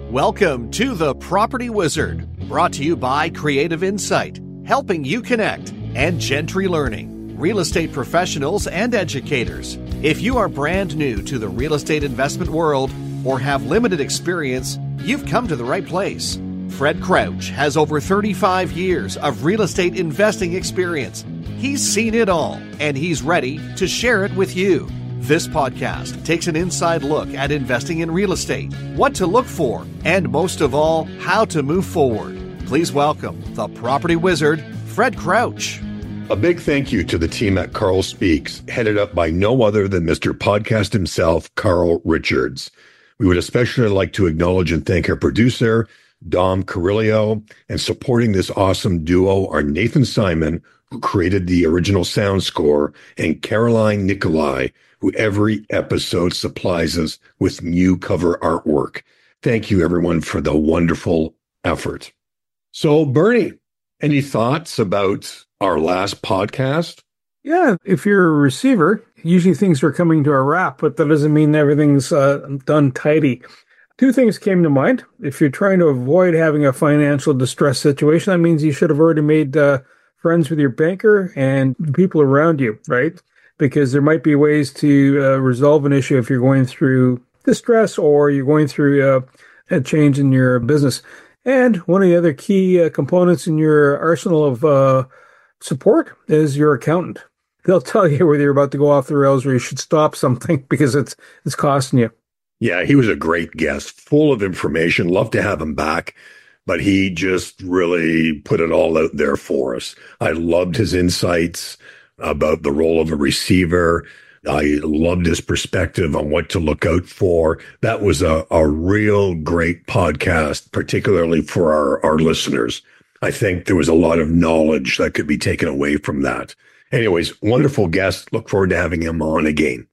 Welcome to The Property Wizard, brought to you by Creative Insight, helping you connect, and Gentry Learning, real estate professionals and educators. If you are brand new to the real estate investment world or have limited experience, you've come to the right place. Fred Crouch has over 35 years of real estate investing experience. He's seen it all, and he's ready to share it with you. This podcast takes an inside look at investing in real estate, what to look for, and most of all, how to move forward. Please welcome the Property Wizard, Fred Crouch. A big thank you to the team at Carl Speaks, headed up by no other than Mr. Podcast himself, Carl Richards. We would especially like to acknowledge and thank our producer, Dom Carrillo, and supporting this awesome duo are Nathan Simon, who created the original sound score, and Caroline Nicolai, who every episode supplies us with new cover artwork. Thank you, everyone, for the wonderful effort. So, Bernie, any thoughts about our last podcast? Yeah, if you're a receiver, usually things are coming to a wrap, but that doesn't mean everything's done tidy. Two things came to mind. If you're trying to avoid having a financial distress situation, that means you should have already made friends with your banker and people around you, right? Because there might be ways to resolve an issue if you're going through distress or you're going through a change in your business. And one of the other key components in your arsenal of support is your accountant. They'll tell you whether you're about to go off the rails or you should stop something because it's costing you. Yeah, he was a great guest, full of information. Love to have him back, but he just really put it all out there for us. I loved his insights about the role of a receiver. I loved his perspective on what to look out for. That was a real great podcast, particularly for our listeners. I think there was a lot of knowledge that could be taken away from that. Anyways, wonderful guest. Look forward to having him on again.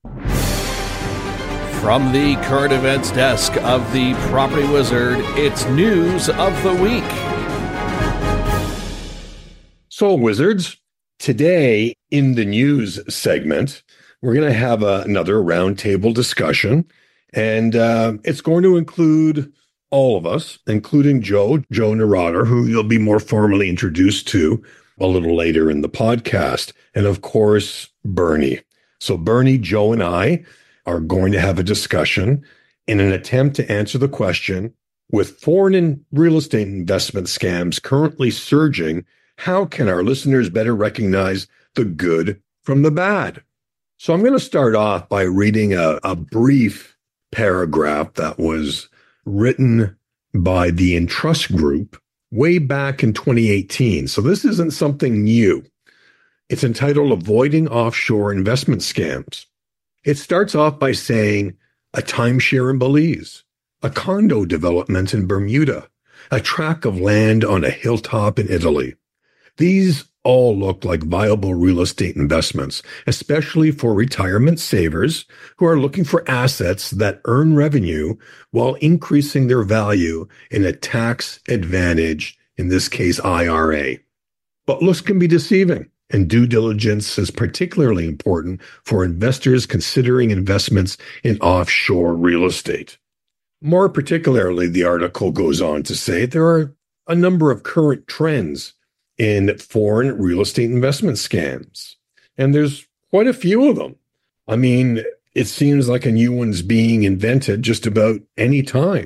From the current events desk of the Property Wizard, it's News of the Week. So, Wizards, today in the news segment, we're going to have another roundtable discussion, and it's going to include all of us, including Joe Neurotter, who you'll be more formally introduced to a little later in the podcast, and of course, Bernie. So Bernie, Joe, and I are going to have a discussion in an attempt to answer the question, with foreign real estate investment scams currently surging, how can our listeners better recognize the good from the bad? So I'm going to start off by reading a brief paragraph that was written by the Entrust Group way back in 2018. So this isn't something new. It's entitled Avoiding Offshore Investment Scams. It starts off by saying a timeshare in Belize, a condo development in Bermuda, a tract of land on a hilltop in Italy. These all look like viable real estate investments, especially for retirement savers who are looking for assets that earn revenue while increasing their value in a tax-advantaged, in this case, IRA. But looks can be deceiving, and due diligence is particularly important for investors considering investments in offshore real estate. More particularly, the article goes on to say there are a number of current trends in foreign real estate investment scams. And there's quite a few of them. I mean, it seems like a new one's being invented just about any time.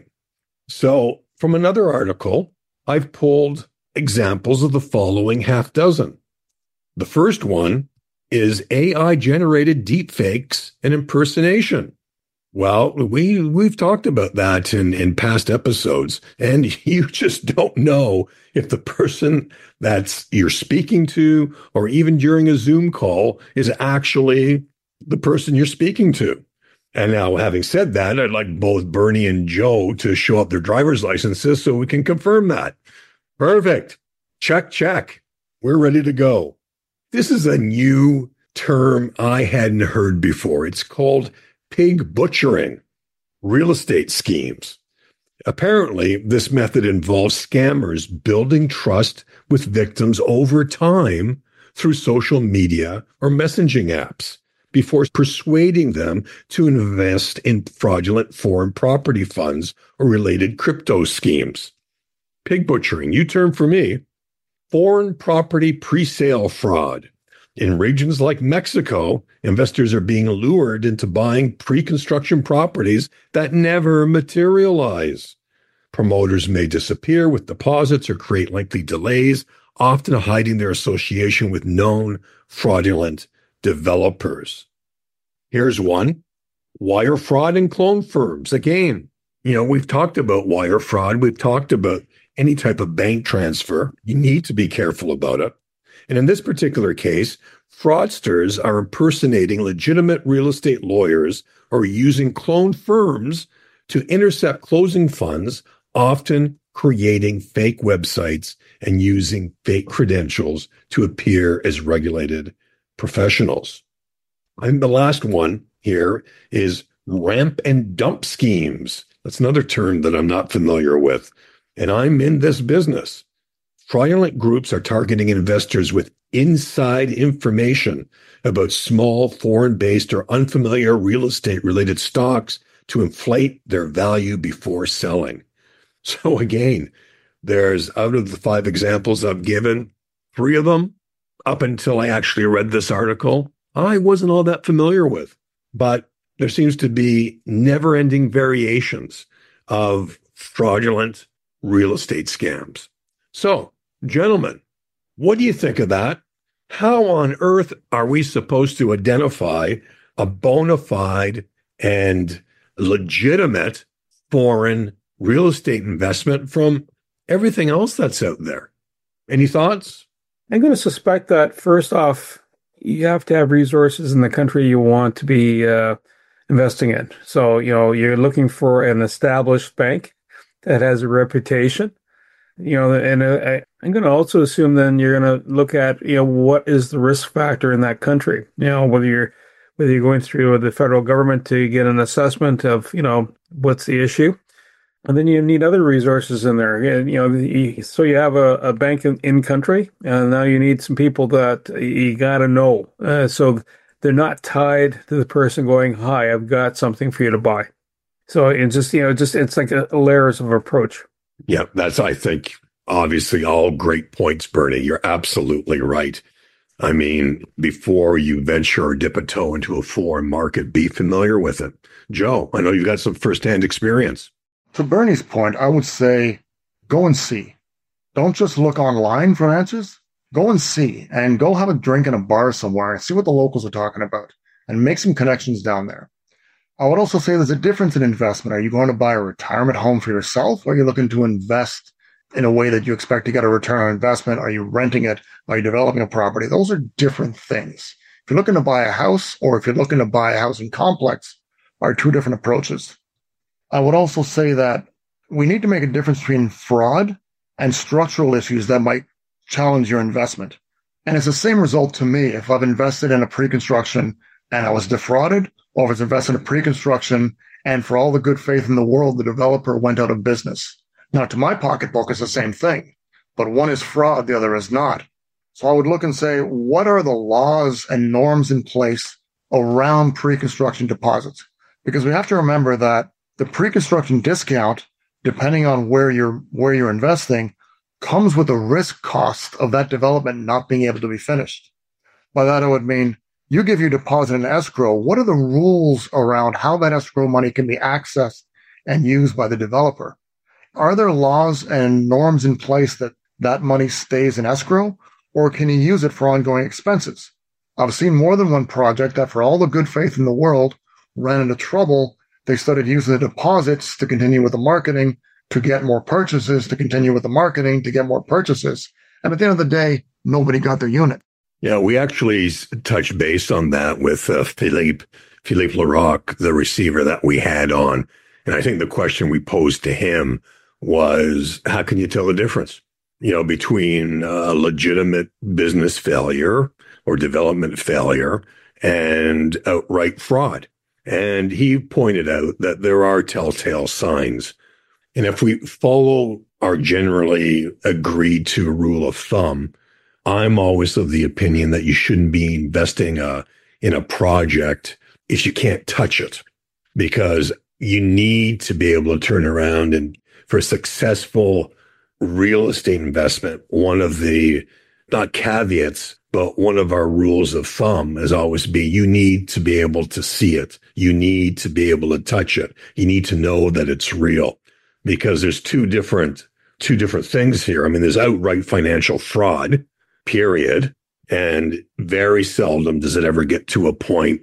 So from another article, I've pulled examples of the following half dozen. The first one is AI-generated deepfakes and impersonation. Well, we've talked about that in past episodes, and you just don't know if the person that you're speaking to, or even during a Zoom call, is actually the person you're speaking to. And now, having said that, I'd like both Bernie and Joe to show up their driver's licenses so we can confirm that. Perfect. Check. We're ready to go. This is a new term I hadn't heard before. It's called pig butchering real estate schemes. Apparently, this method involves scammers building trust with victims over time through social media or messaging apps before persuading them to invest in fraudulent foreign property funds or related crypto schemes. Pig butchering, new term for me. Foreign property pre-sale fraud. In regions like Mexico, investors are being lured into buying pre-construction properties that never materialize. Promoters may disappear with deposits or create lengthy delays, often hiding their association with known fraudulent developers. Here's one. Wire fraud and clone firms. Again, we've talked about wire fraud. We've talked about any type of bank transfer. You need to be careful about it. And in this particular case, fraudsters are impersonating legitimate real estate lawyers or using clone firms to intercept closing funds, often creating fake websites and using fake credentials to appear as regulated professionals. I think the last one here is ramp and dump schemes. That's another term that I'm not familiar with, and I'm in this business. Fraudulent groups are targeting investors with inside information about small foreign-based or unfamiliar real estate-related stocks to inflate their value before selling. So again, there's, out of the 5 examples I've given, 3 of them, up until I actually read this article, I wasn't all that familiar with. But there seems to be never-ending variations of fraudulent real estate scams. So, gentlemen, what do you think of that? How on earth are we supposed to identify a bona fide and legitimate foreign real estate investment from everything else that's out there? Any thoughts? I'm going to suspect that, first off, you have to have resources in the country you want to be investing in. So, you're looking for an established bank that has a reputation. And I'm going to also assume then you're going to look at, what is the risk factor in that country? Whether you're going through the federal government to get an assessment of, what's the issue. And then you need other resources in there. So you have a bank in country, and now you need some people that you got to know. So they're not tied to the person going, "Hi, I've got something for you to buy." So it's just, it's like a layers of approach. Yeah, that's, I think, obviously all great points, Bernie. You're absolutely right. I mean, before you venture or dip a toe into a foreign market, be familiar with it. Joe, I know you've got some firsthand experience. To Bernie's point, I would say go and see. Don't just look online for answers. Go and see, and go have a drink in a bar somewhere and see what the locals are talking about and make some connections down there. I would also say there's a difference in investment. Are you going to buy a retirement home for yourself, or are you looking to invest in a way that you expect to get a return on investment? Are you renting it? Are you developing a property? Those are different things. If you're looking to buy a house, or if you're looking to buy a housing complex, are 2 different approaches. I would also say that we need to make a difference between fraud and structural issues that might challenge your investment. And it's the same result to me if I've invested in a pre-construction and I was defrauded, or if it's invested in a pre-construction and for all the good faith in the world, the developer went out of business. Now, to my pocketbook, it's the same thing, but one is fraud, the other is not. So I would look and say, what are the laws and norms in place around pre-construction deposits? Because we have to remember that the pre-construction discount, depending on where you're investing, comes with a risk cost of that development not being able to be finished. By that, I would mean you give your deposit in escrow. What are the rules around how that escrow money can be accessed and used by the developer? Are there laws and norms in place that money stays in escrow, or can you use it for ongoing expenses? I've seen more than one project that, for all the good faith in the world, ran into trouble. They started using the deposits to continue with the marketing, to get more purchases, to continue with the marketing, to get more purchases. And at the end of the day, nobody got their unit. Yeah, we actually touched base on that with Philippe Larocque, the receiver that we had on. And I think the question we posed to him was, how can you tell the difference, between a legitimate business failure or development failure and outright fraud? And he pointed out that there are telltale signs. And if we follow our generally agreed to rule of thumb, I'm always of the opinion that you shouldn't be investing a in a project is you can't touch it, because you need to be able to turn around and for a successful real estate investment, one of the, not caveats, but one of our rules of thumb has always be you need to be able to see it. You need to be able to touch it. You need to know that it's real, because there's two different things here. I mean, there's outright financial fraud, period. And very seldom does it ever get to a point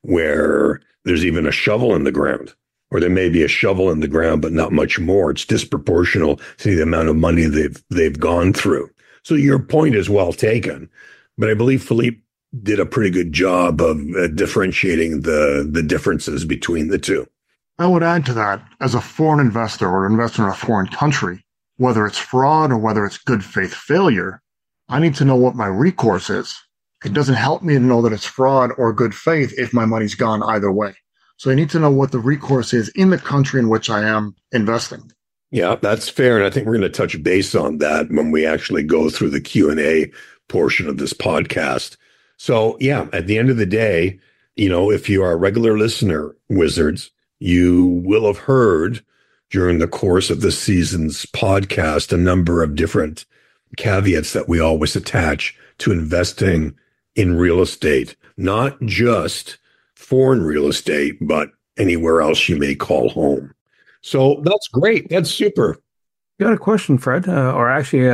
where there's even a shovel in the ground, or there may be a shovel in the ground, but not much more. It's disproportional to the amount of money they've gone through. So your point is well taken, but I believe Philippe did a pretty good job of differentiating the differences between the two. I would add to that, as a foreign investor or investor in a foreign country, whether it's fraud or whether it's good faith failure, I need to know what my recourse is. It doesn't help me to know that it's fraud or good faith if my money's gone either way. So I need to know what the recourse is in the country in which I am investing. Yeah, that's fair. And I think we're going to touch base on that when we actually go through the Q&A portion of this podcast. So yeah, at the end of the day, if you are a regular listener, Wizards, you will have heard during the course of this season's podcast a number of different caveats that we always attach to investing in real estate, not just foreign real estate, but anywhere else you may call home. So that's great. That's super. Got a question, Fred, or actually,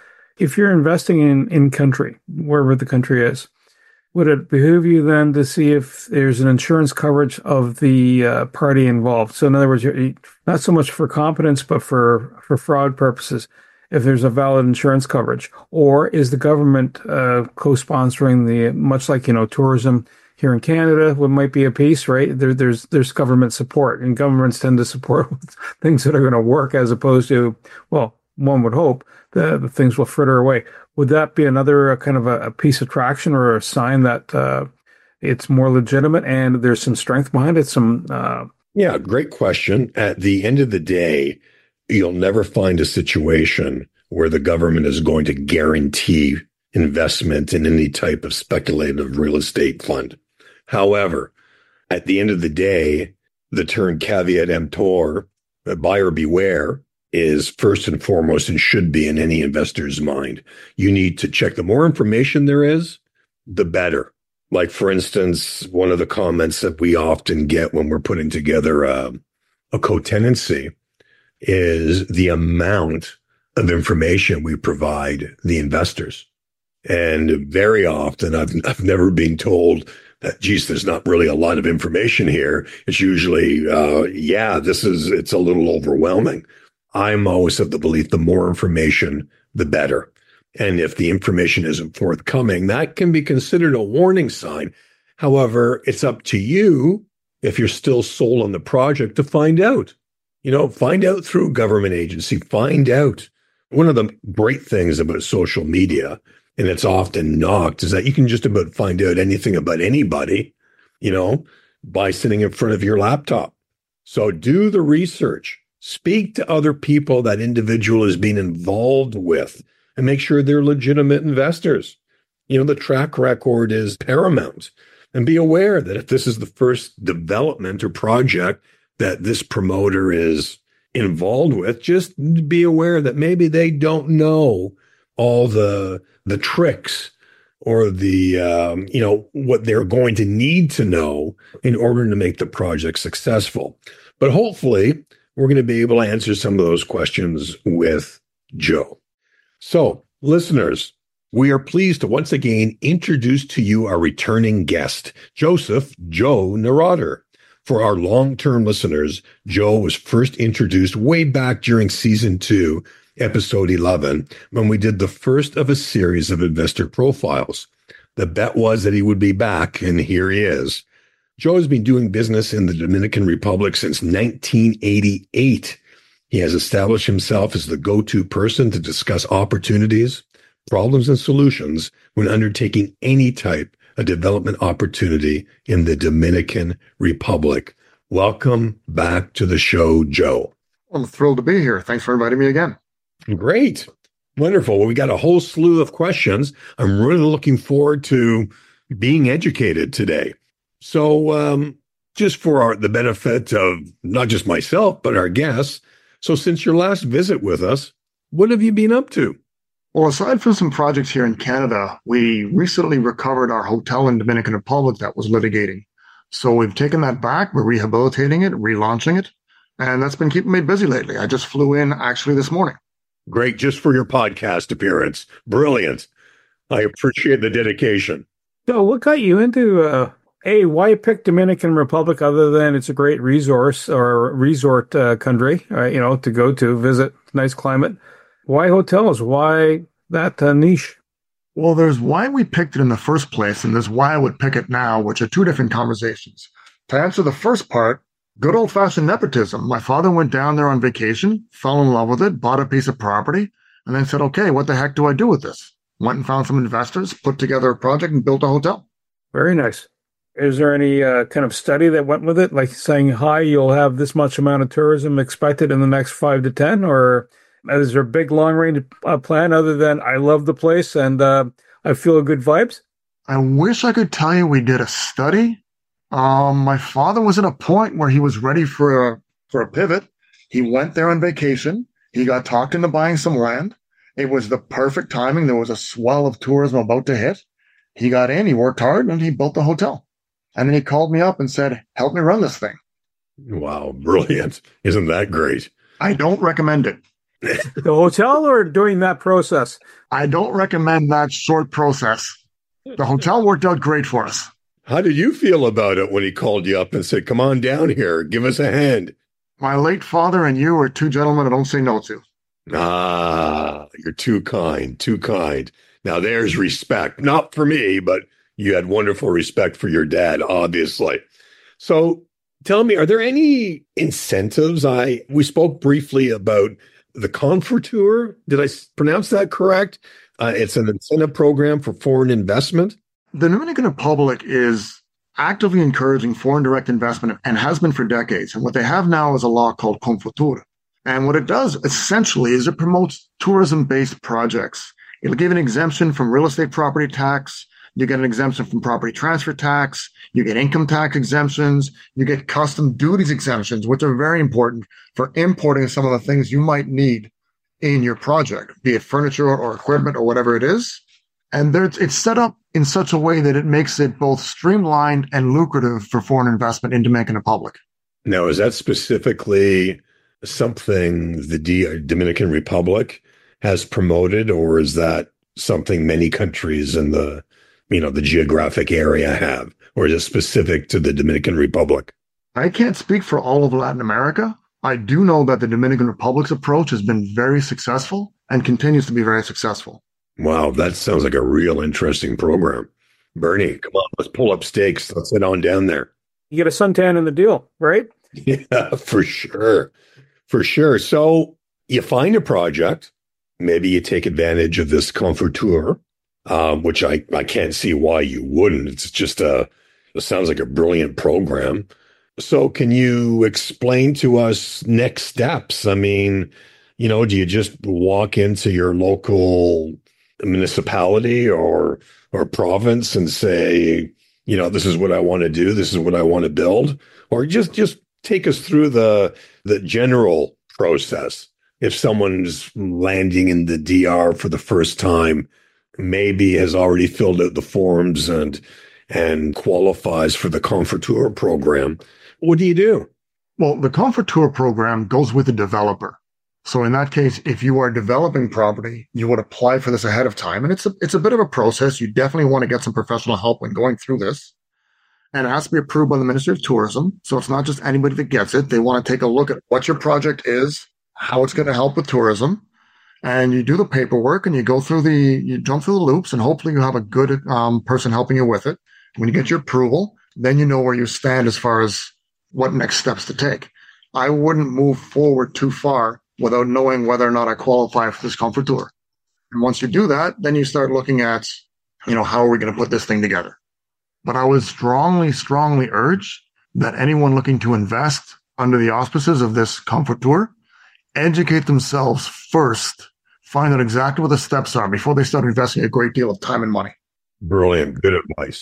if you're investing in country, wherever the country is, would it behoove you then to see if there's an insurance coverage of the party involved? So in other words, not so much for competence, but for fraud purposes, if there's a valid insurance coverage, or is the government co-sponsoring much like, tourism here in Canada, what might be a piece, right? There's government support, and governments tend to support things that are going to work, as opposed to, well, one would hope the things will fritter away. Would that be another kind of a piece of traction or a sign that it's more legitimate and there's some strength behind it? Yeah, great question. At the end of the day, you'll never find a situation where the government is going to guarantee investment in any type of speculative real estate fund. However, at the end of the day, the term caveat emptor, buyer beware, is first and foremost and should be in any investor's mind. You need to check. The more information there is, the better. Like, for instance, one of the comments that we often get when we're putting together a co-tenancy is the amount of information we provide the investors. And very often I've never been told that, geez, there's not really a lot of information here. It's usually, it's a little overwhelming. I'm always of the belief the more information, the better. And if the information isn't forthcoming, that can be considered a warning sign. However, it's up to you, if you're still sold on the project, to find out. Find out through government agency, find out. One of the great things about social media, and it's often knocked, is that you can just about find out anything about anybody, by sitting in front of your laptop. So do the research, speak to other people that individual is being involved with, and make sure they're legitimate investors. The track record is paramount. And be aware that if this is the first development or project that this promoter is involved with, just be aware that maybe they don't know all the tricks or the, what they're going to need to know in order to make the project successful. But hopefully we're going to be able to answer some of those questions with Joe. So, listeners, we are pleased to once again introduce to you our returning guest, Joseph Joe Nerodder. For our long-term listeners, Joe was first introduced way back during season 2, episode 11, when we did the first of a series of investor profiles. The bet was that he would be back, and here he is. Joe has been doing business in the Dominican Republic since 1988. He has established himself as the go-to person to discuss opportunities, problems, and solutions when undertaking any type of development opportunity in the Dominican Republic. Welcome back to the show, Joe. I'm thrilled to be here. Thanks for inviting me again. Great. Wonderful. Well, we got a whole slew of questions. I'm really looking forward to being educated today. So just for the benefit of not just myself, but our guests. So since your last visit with us, what have you been up to? Well, aside from some projects here in Canada, we recently recovered our hotel in Dominican Republic that was litigating. So we've taken that back, we're rehabilitating it, relaunching it, and that's been keeping me busy lately. I just flew in actually this morning. Great, just for your podcast appearance. Brilliant. I appreciate the dedication. So what got you into, why pick Dominican Republic other than it's a great resource or resort country, to go to, visit, nice climate? Why hotels? Why that niche? Well, there's why we picked it in the first place, and there's why I would pick it now, which are two different conversations. To answer the first part, good old-fashioned nepotism. My father went down there on vacation, fell in love with it, bought a piece of property, and then said, okay, what the heck do I do with this? Went and found some investors, put together a project, and built a hotel. Very nice. Is there any kind of study that went with it, like saying, hi, you'll have this much amount of tourism expected in the next 5 to 10, or is there a big long-range plan other than I love the place and I feel good vibes? I wish I could tell you we did a study. My father was at a point where he was ready for a pivot. He went there on vacation. He got talked into buying some land. It was the perfect timing. There was a swell of tourism about to hit. He got in, he worked hard, and he built the hotel. And then he called me up and said, help me run this thing. Wow, brilliant. Isn't that great? I don't recommend it. The hotel or doing that process? I don't recommend that short process. The hotel worked out great for us. How did you feel about it when he called you up and said, come on down here, give us a hand? My late father and you are two gentlemen I don't say no to. Ah, you're too kind, too kind. Now there's respect, not for me, but you had wonderful respect for your dad, obviously. So tell me, are there any incentives? We spoke briefly about the Confortour. Did I pronounce that correct? It's an incentive program for foreign investment. The Dominican Republic is actively encouraging foreign direct investment and has been for decades. And what they have now is a law called Confortour. And what it does essentially is it promotes tourism-based projects. It'll give an exemption from real estate property tax. You get an exemption from property transfer tax. You get income tax exemptions. You get custom duties exemptions, which are very important for importing some of the things you might need in your project, be it furniture or equipment or whatever it is. And it's set up in such a way that it makes it both streamlined and lucrative for foreign investment in Dominican Republic. Now, is that specifically something the Dominican Republic has promoted, or is that something many countries in the geographic area have, or is it specific to the Dominican Republic? I can't speak for all of Latin America. I do know that the Dominican Republic's approach has been very successful and continues to be very successful. Wow, that sounds like a real interesting program. Bernie, come on, let's pull up stakes. Let's head on down there. You get a suntan in the deal, right? Yeah, for sure. For sure. So you find a project, maybe you take advantage of this Confortour, which I can't see why you wouldn't. It's just it sounds like a brilliant program. So can you explain to us next steps? I mean, do you just walk into your local municipality or province and say, this is what I want to do, this is what I want to build? Or just take us through the general process. If someone's landing in the DR for the first time, maybe has already filled out the forms and qualifies for the Confortour program, what do you do? Well, the Confortour program goes with the developer. So in that case, if you are developing property, you would apply for this ahead of time. And it's a bit of a process. You definitely want to get some professional help when going through this. And it has to be approved by the Ministry of Tourism. So it's not just anybody that gets it. They want to take a look at what your project is, how it's going to help with tourism. And you do the paperwork and you jump through the loops, and hopefully you have a good person helping you with it. When you get your approval, then you know where you stand as far as what next steps to take. I wouldn't move forward too far without knowing whether or not I qualify for this Confortour. And once you do that, then you start looking at, how are we going to put this thing together? But I would strongly, strongly urge that anyone looking to invest under the auspices of this Confortour educate themselves first, find out exactly what the steps are before they start investing a great deal of time and money. Brilliant. Good advice.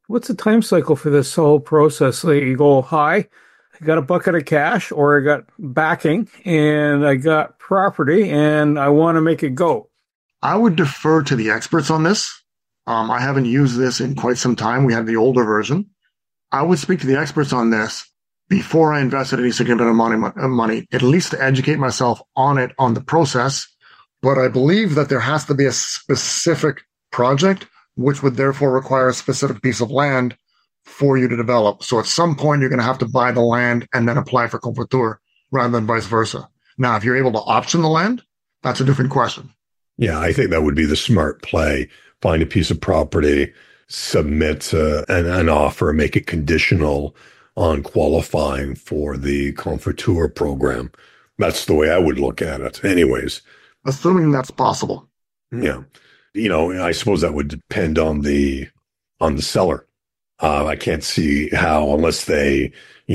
What's the time cycle for this whole process? Like you go, hi, I got a bucket of cash, or I got backing, and I got property, and I want to make it go. I would defer to the experts on this. I haven't used this in quite some time. We have the older version. I would speak to the experts on this before I invested any significant amount of money, at least to educate myself on it, on the process. But I believe that there has to be a specific project, which would therefore require a specific piece of land for you to develop. So at some point, you're going to have to buy the land and then apply for Confortur rather than vice versa. Now, if you're able to option the land, that's a different question. Yeah, I think that would be the smart play. Find a piece of property, submit an offer, make it conditional on qualifying for the Confortur program. That's the way I would look at it anyways. Assuming that's possible. Yeah. I suppose that would depend on the seller. I can't see how, unless they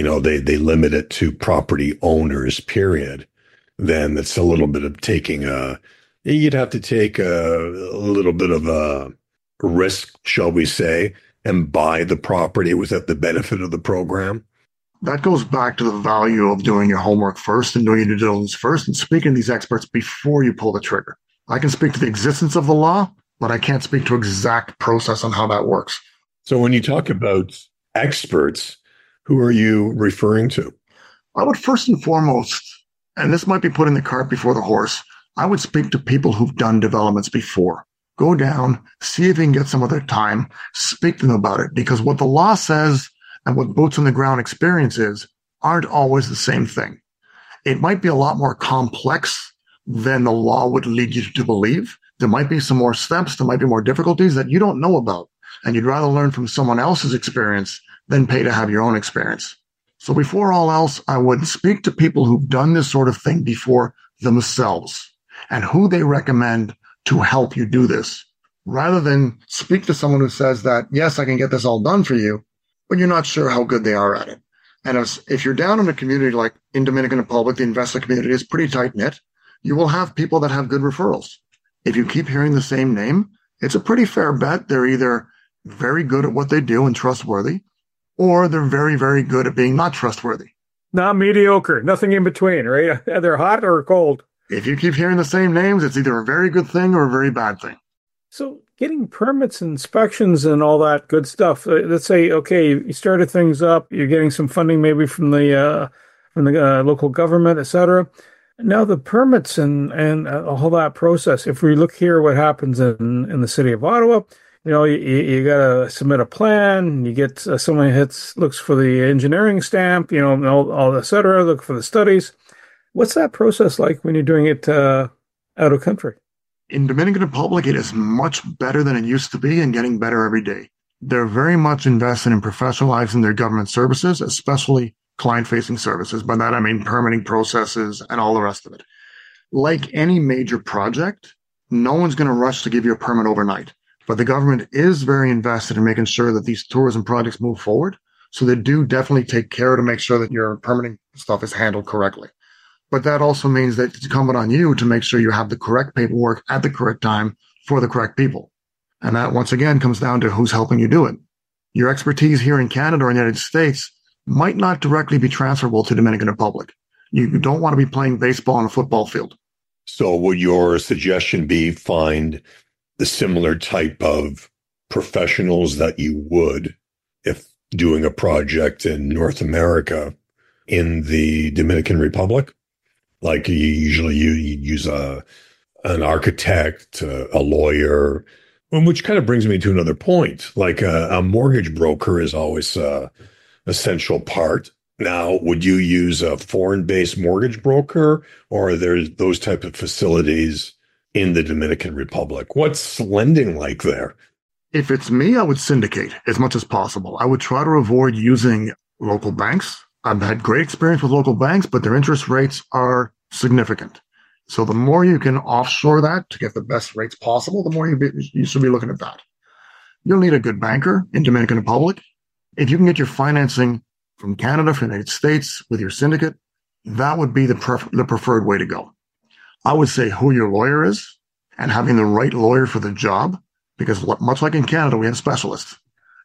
limit it to property owners, period, then it's a little bit of you'd have to take a little bit of a risk, shall we say, and buy the property without the benefit of the program. That goes back to the value of doing your homework first and doing your due diligence first and speaking to these experts before you pull the trigger. I can speak to the existence of the law, but I can't speak to exact process on how that works. So when you talk about experts, who are you referring to? I would first and foremost, and this might be putting the cart before the horse, I would speak to people who've done developments before. Go down, see if you can get some of their time, speak to them about it, because what the law says and what boots on the ground experience is aren't always the same thing. It might be a lot more complex than the law would lead you to believe. There might be some more steps, there might be more difficulties that you don't know about, and you'd rather learn from someone else's experience than pay to have your own experience. So before all else, I would speak to people who've done this sort of thing before themselves and who they recommend to help you do this, rather than speak to someone who says that, yes, I can get this all done for you, but you're not sure how good they are at it. And if you're down in a community like in Dominican Republic, the investor community is pretty tight-knit, you will have people that have good referrals. If you keep hearing the same name, it's a pretty fair bet they're either very good at what they do and trustworthy, or they're very, very good at being not trustworthy. Not mediocre, nothing in between, right? They're hot or cold. If you keep hearing the same names, it's either a very good thing or a very bad thing. So getting permits, inspections, and all that good stuff. Let's say, okay, you started things up, you're getting some funding maybe from the local government, et cetera. Now the permits and all that process. If we look here, what happens in the city of Ottawa, you got to submit a plan. You get someone looks for the engineering stamp, all et cetera. Look for the studies. What's that process like when you're doing it out of country? In Dominican Republic, it is much better than it used to be and getting better every day. They're very much invested in professionalizing their government services, especially client-facing services. By that, I mean permitting processes and all the rest of it. Like any major project, no one's going to rush to give you a permit overnight. But the government is very invested in making sure that these tourism projects move forward. So they do definitely take care to make sure that your permitting stuff is handled correctly. But that also means that it's incumbent on you to make sure you have the correct paperwork at the correct time for the correct people. And that, once again, comes down to who's helping you do it. Your expertise here in Canada or in the United States might not directly be transferable to Dominican Republic. You don't want to be playing baseball on a football field. So would your suggestion be find the similar type of professionals that you would if doing a project in North America in the Dominican Republic? Like you use an architect, a lawyer, which kind of brings me to another point. Like a mortgage broker is always an essential part. Now, would you use a foreign-based mortgage broker, or are there those type of facilities in the Dominican Republic? What's lending like there? If it's me, I would syndicate as much as possible. I would try to avoid using local banks. I've had great experience with local banks, but their interest rates are significant. So the more you can offshore that to get the best rates possible, the more you should be looking at that. You'll need a good banker in Dominican Republic. If you can get your financing from Canada, from the United States with your syndicate, that would be the preferred way to go. I would say who your lawyer is and having the right lawyer for the job, because much like in Canada, we have specialists.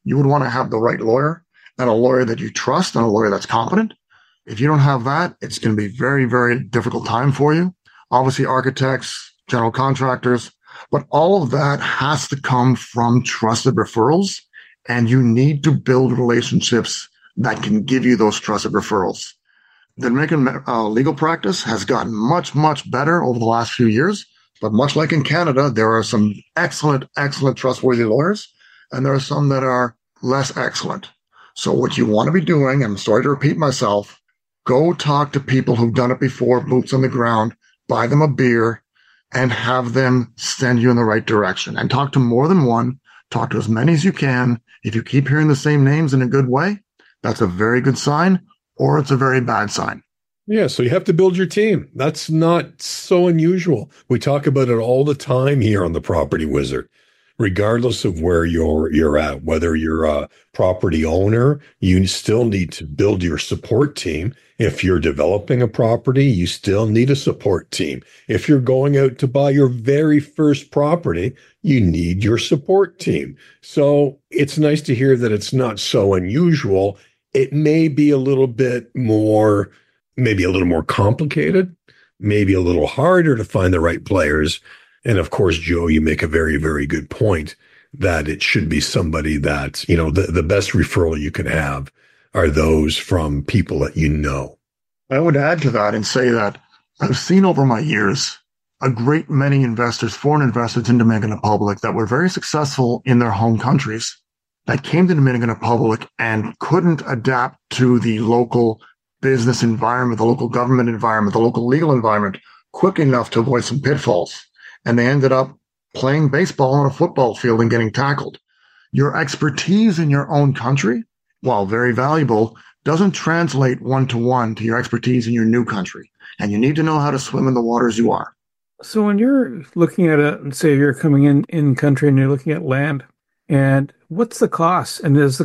you would want to have the right lawyer and a lawyer that you trust and a lawyer that's competent. If you don't have that, it's going to be very, very difficult time for you. Obviously, architects, general contractors, but all of that has to come from trusted referrals, and you need to build relationships that can give you those trusted referrals. The Dominican legal practice has gotten much, much better over the last few years, but much like in Canada, there are some excellent, excellent trustworthy lawyers, and there are some that are less excellent. So what you want to be doing, I'm sorry to repeat myself, go talk to people who've done it before, boots on the ground, buy them a beer, and have them send you in the right direction. And talk to more than one. Talk to as many as you can. If you keep hearing the same names in a good way, that's a very good sign, or it's a very bad sign. Yeah, so you have to build your team. That's not so unusual. We talk about it all the time here on the Property Wizard. Regardless of where you're at, whether you're a property owner, you still need to build your support team. If you're developing a property, you still need a support team. If you're going out to buy your very first property, you need your support team. So it's nice to hear that it's not so unusual. It may be a little bit more, maybe a little more complicated, maybe a little harder to find the right players. And of course, Joe, you make a very, very good point that it should be somebody that, you know, the best referral you can have are those from people that you know. I would add to that and say that I've seen over my years a great many investors, foreign investors in Dominican Republic that were very successful in their home countries that came to Dominican Republic and couldn't adapt to the local business environment, the local government environment, the local legal environment quick enough to avoid some pitfalls. And they ended up playing baseball on a football field and getting tackled. Your expertise in your own country, while very valuable, doesn't translate one-to-one to your expertise in your new country. And you need to know how to swim in the waters you are. So when you're looking at it, and say you're coming in country and you're looking at land, and what's the cost? And is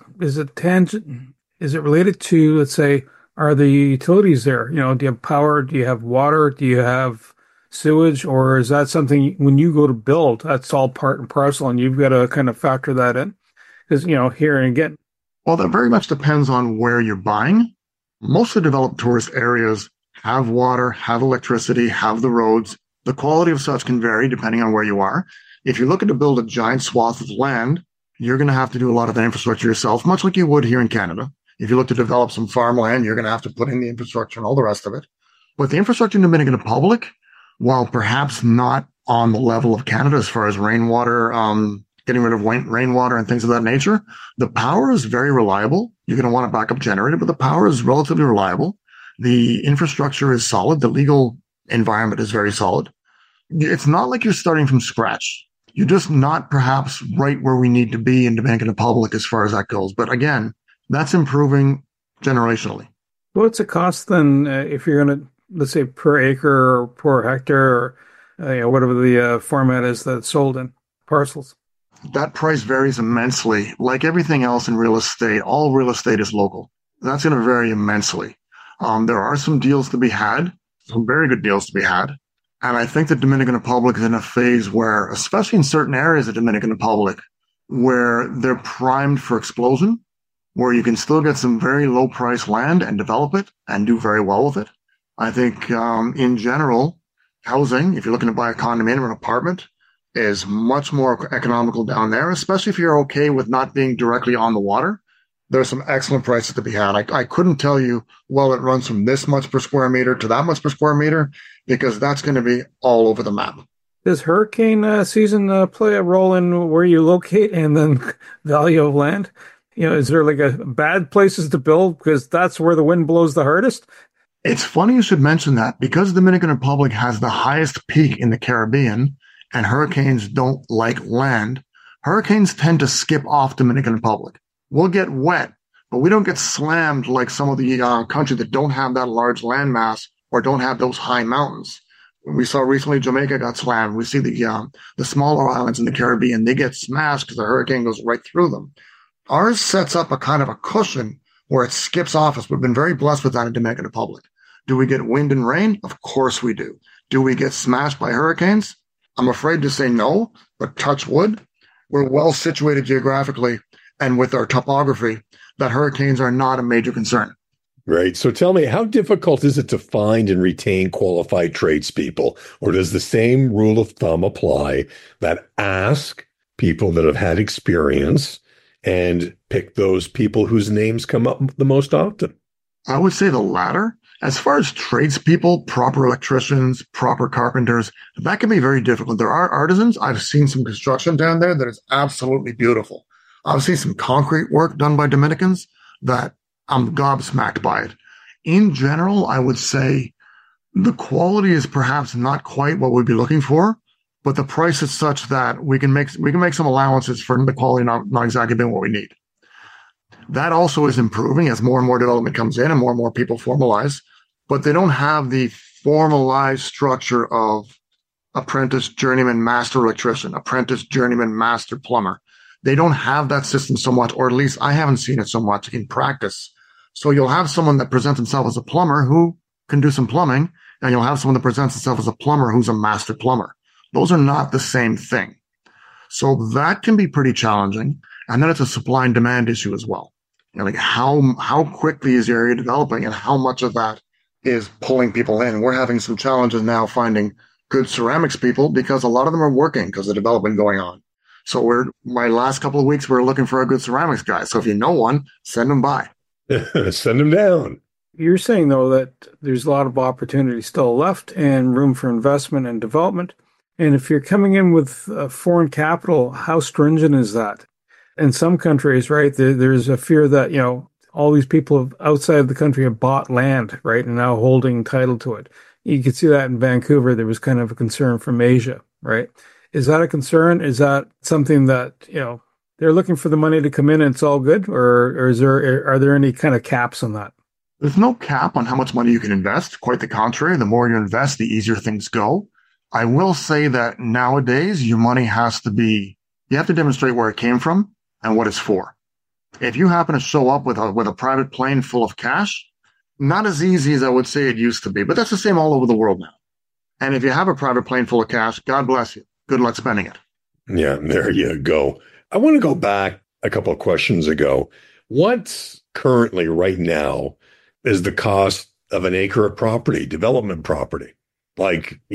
it tangent? Is it related to, let's say, are the utilities there? You know, do you have power? Do you have water? Do you have sewage? Or is that something when you go to build, that's all part and parcel and you've got to kind of factor that in? Because, you know, here and again. Well, that very much depends on where you're buying. Most of the developed tourist areas have water, have electricity, have the roads. The quality of such can vary depending on where you are. If you're looking to build a giant swath of land, you're going to have to do a lot of the infrastructure yourself, much like you would here in Canada. If you look to develop some farmland, you're going to have to put in the infrastructure and all the rest of it. But the infrastructure in the Dominican Republic, while perhaps not on the level of Canada as far as rainwater, getting rid of rainwater and things of that nature, the power is very reliable. You're going to want a backup generator, but the power is relatively reliable. The infrastructure is solid. The legal environment is very solid. It's not like you're starting from scratch. You're just not perhaps right where we need to be in Dominican Republic as far as that goes. But again, that's improving generationally. What's it cost then if you're going to, let's say, per acre or per hectare or whatever the format is that's sold in parcels? That price varies immensely. Like everything else in real estate, all real estate is local. That's going to vary immensely. There are some deals to be had, some very good deals to be had. And I think the Dominican Republic is in a phase where, especially in certain areas of Dominican Republic, where they're primed for explosion, where you can still get some very low price land and develop it and do very well with it. I think in general, housing, if you're looking to buy a condominium or an apartment, is much more economical down there, especially if you're okay with not being directly on the water. There's some excellent prices to be had. I couldn't tell you, well, it runs from this much per square meter to that much per square meter, because that's going to be all over the map. Does hurricane season play a role in where you locate and then value of land? You know, is there like a bad places to build because that's where the wind blows the hardest? It's funny you should mention that, because the Dominican Republic has the highest peak in the Caribbean and hurricanes don't like land. Hurricanes tend to skip off Dominican Republic. We'll get wet, but we don't get slammed like some of the countries that don't have that large landmass or don't have those high mountains. We saw recently Jamaica got slammed. We see the smaller islands in the Caribbean, they get smashed because the hurricane goes right through them. Ours sets up a kind of a cushion where it skips off us. We've been very blessed with that in Dominican Republic. Do we get wind and rain? Of course we do. Do we get smashed by hurricanes? I'm afraid to say no, but touch wood. We're well situated geographically, and with our topography, that hurricanes are not a major concern. Right. So tell me, how difficult is it to find and retain qualified tradespeople? Or does the same rule of thumb apply that ask people that have had experience and pick those people whose names come up the most often? I would say the latter. As far as tradespeople, proper electricians, proper carpenters, that can be very difficult. There are artisans. I've seen some construction down there that is absolutely beautiful. I've seen some concrete work done by Dominicans that I'm gobsmacked by it. In general, I would say the quality is perhaps not quite what we'd be looking for, but the price is such that we can make some allowances for the quality not exactly being what we need. That also is improving as more and more development comes in and more people formalize, but they don't have the formalized structure of apprentice, journeyman, master electrician, apprentice, journeyman, master plumber. They don't have that system so much, or at least I haven't seen it so much in practice. So you'll have someone that presents himself as a plumber who can do some plumbing, and you'll have someone that presents himself as a plumber who's a master plumber. Those are not the same thing. So that can be pretty challenging. And then it's a supply and demand issue as well. You know, like how quickly is the area developing and how much of that is pulling people in? We're having some challenges now finding good ceramics people because a lot of them are working because of the development going on. So my last couple of weeks, we're looking for a good ceramics guy. So if you know one, send them by. Send them down. You're saying, though, that there's a lot of opportunity still left and room for investment and development. And if you're coming in with foreign capital, how stringent is that? In some countries, right, there's a fear that, all these people outside of the country have bought land, right, and now holding title to it. You could see that in Vancouver. There was kind of a concern from Asia, right? Is that a concern? Is that something that, they're looking for the money to come in and it's all good? Or are there any kind of caps on that? There's no cap on how much money you can invest. Quite the contrary. The more you invest, the easier things go. I will say that nowadays, your money you have to demonstrate where it came from and what it's for. If you happen to show up with a private plane full of cash, not as easy as I would say it used to be, but that's the same all over the world now. And if you have a private plane full of cash, God bless you. Good luck spending it. Yeah, there you go. I want to go back a couple of questions ago. What's currently right now is the cost of an acre of property, development property, like a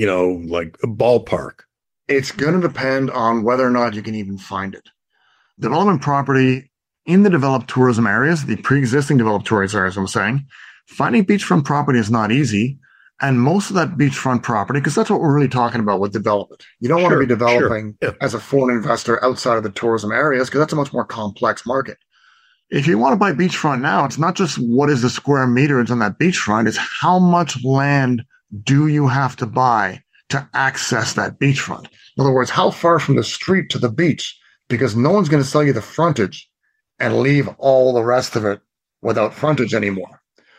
ballpark? It's going to depend on whether or not you can even find it. Development property in the developed tourism areas, the pre-existing developed tourism areas, I'm saying, finding beachfront property is not easy. And most of that beachfront property, because that's what we're really talking about with development. You don't want to be developing as a foreign investor outside of the tourism areas because that's a much more complex market. If you want to buy beachfront now, it's not just what is the square meterage on that beachfront, it's how much land do you have to buy to access that beachfront. In other words, how far from the street to the beach, because no one's going to sell you the frontage and leave all the rest of it without frontage anymore.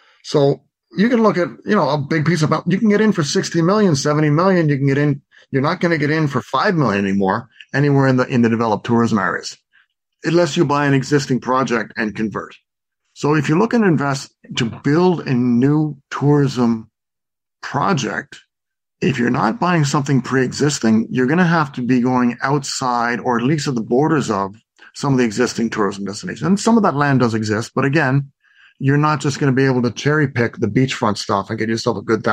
So you can look at, a big piece of, you can get in for 60 million, 70 million. You can get in. You're not going to get in for 5 million anymore, anywhere in the developed tourism areas, unless you buy an existing project and convert. So if you're looking to invest to build a new tourism project, if you're not buying something pre-existing, you're going to have to be going outside or at least at the borders of some of the existing tourism destinations. And some of that land does exist, but again, you're not just going to be able to cherry pick the beachfront stuff and get yourself a good,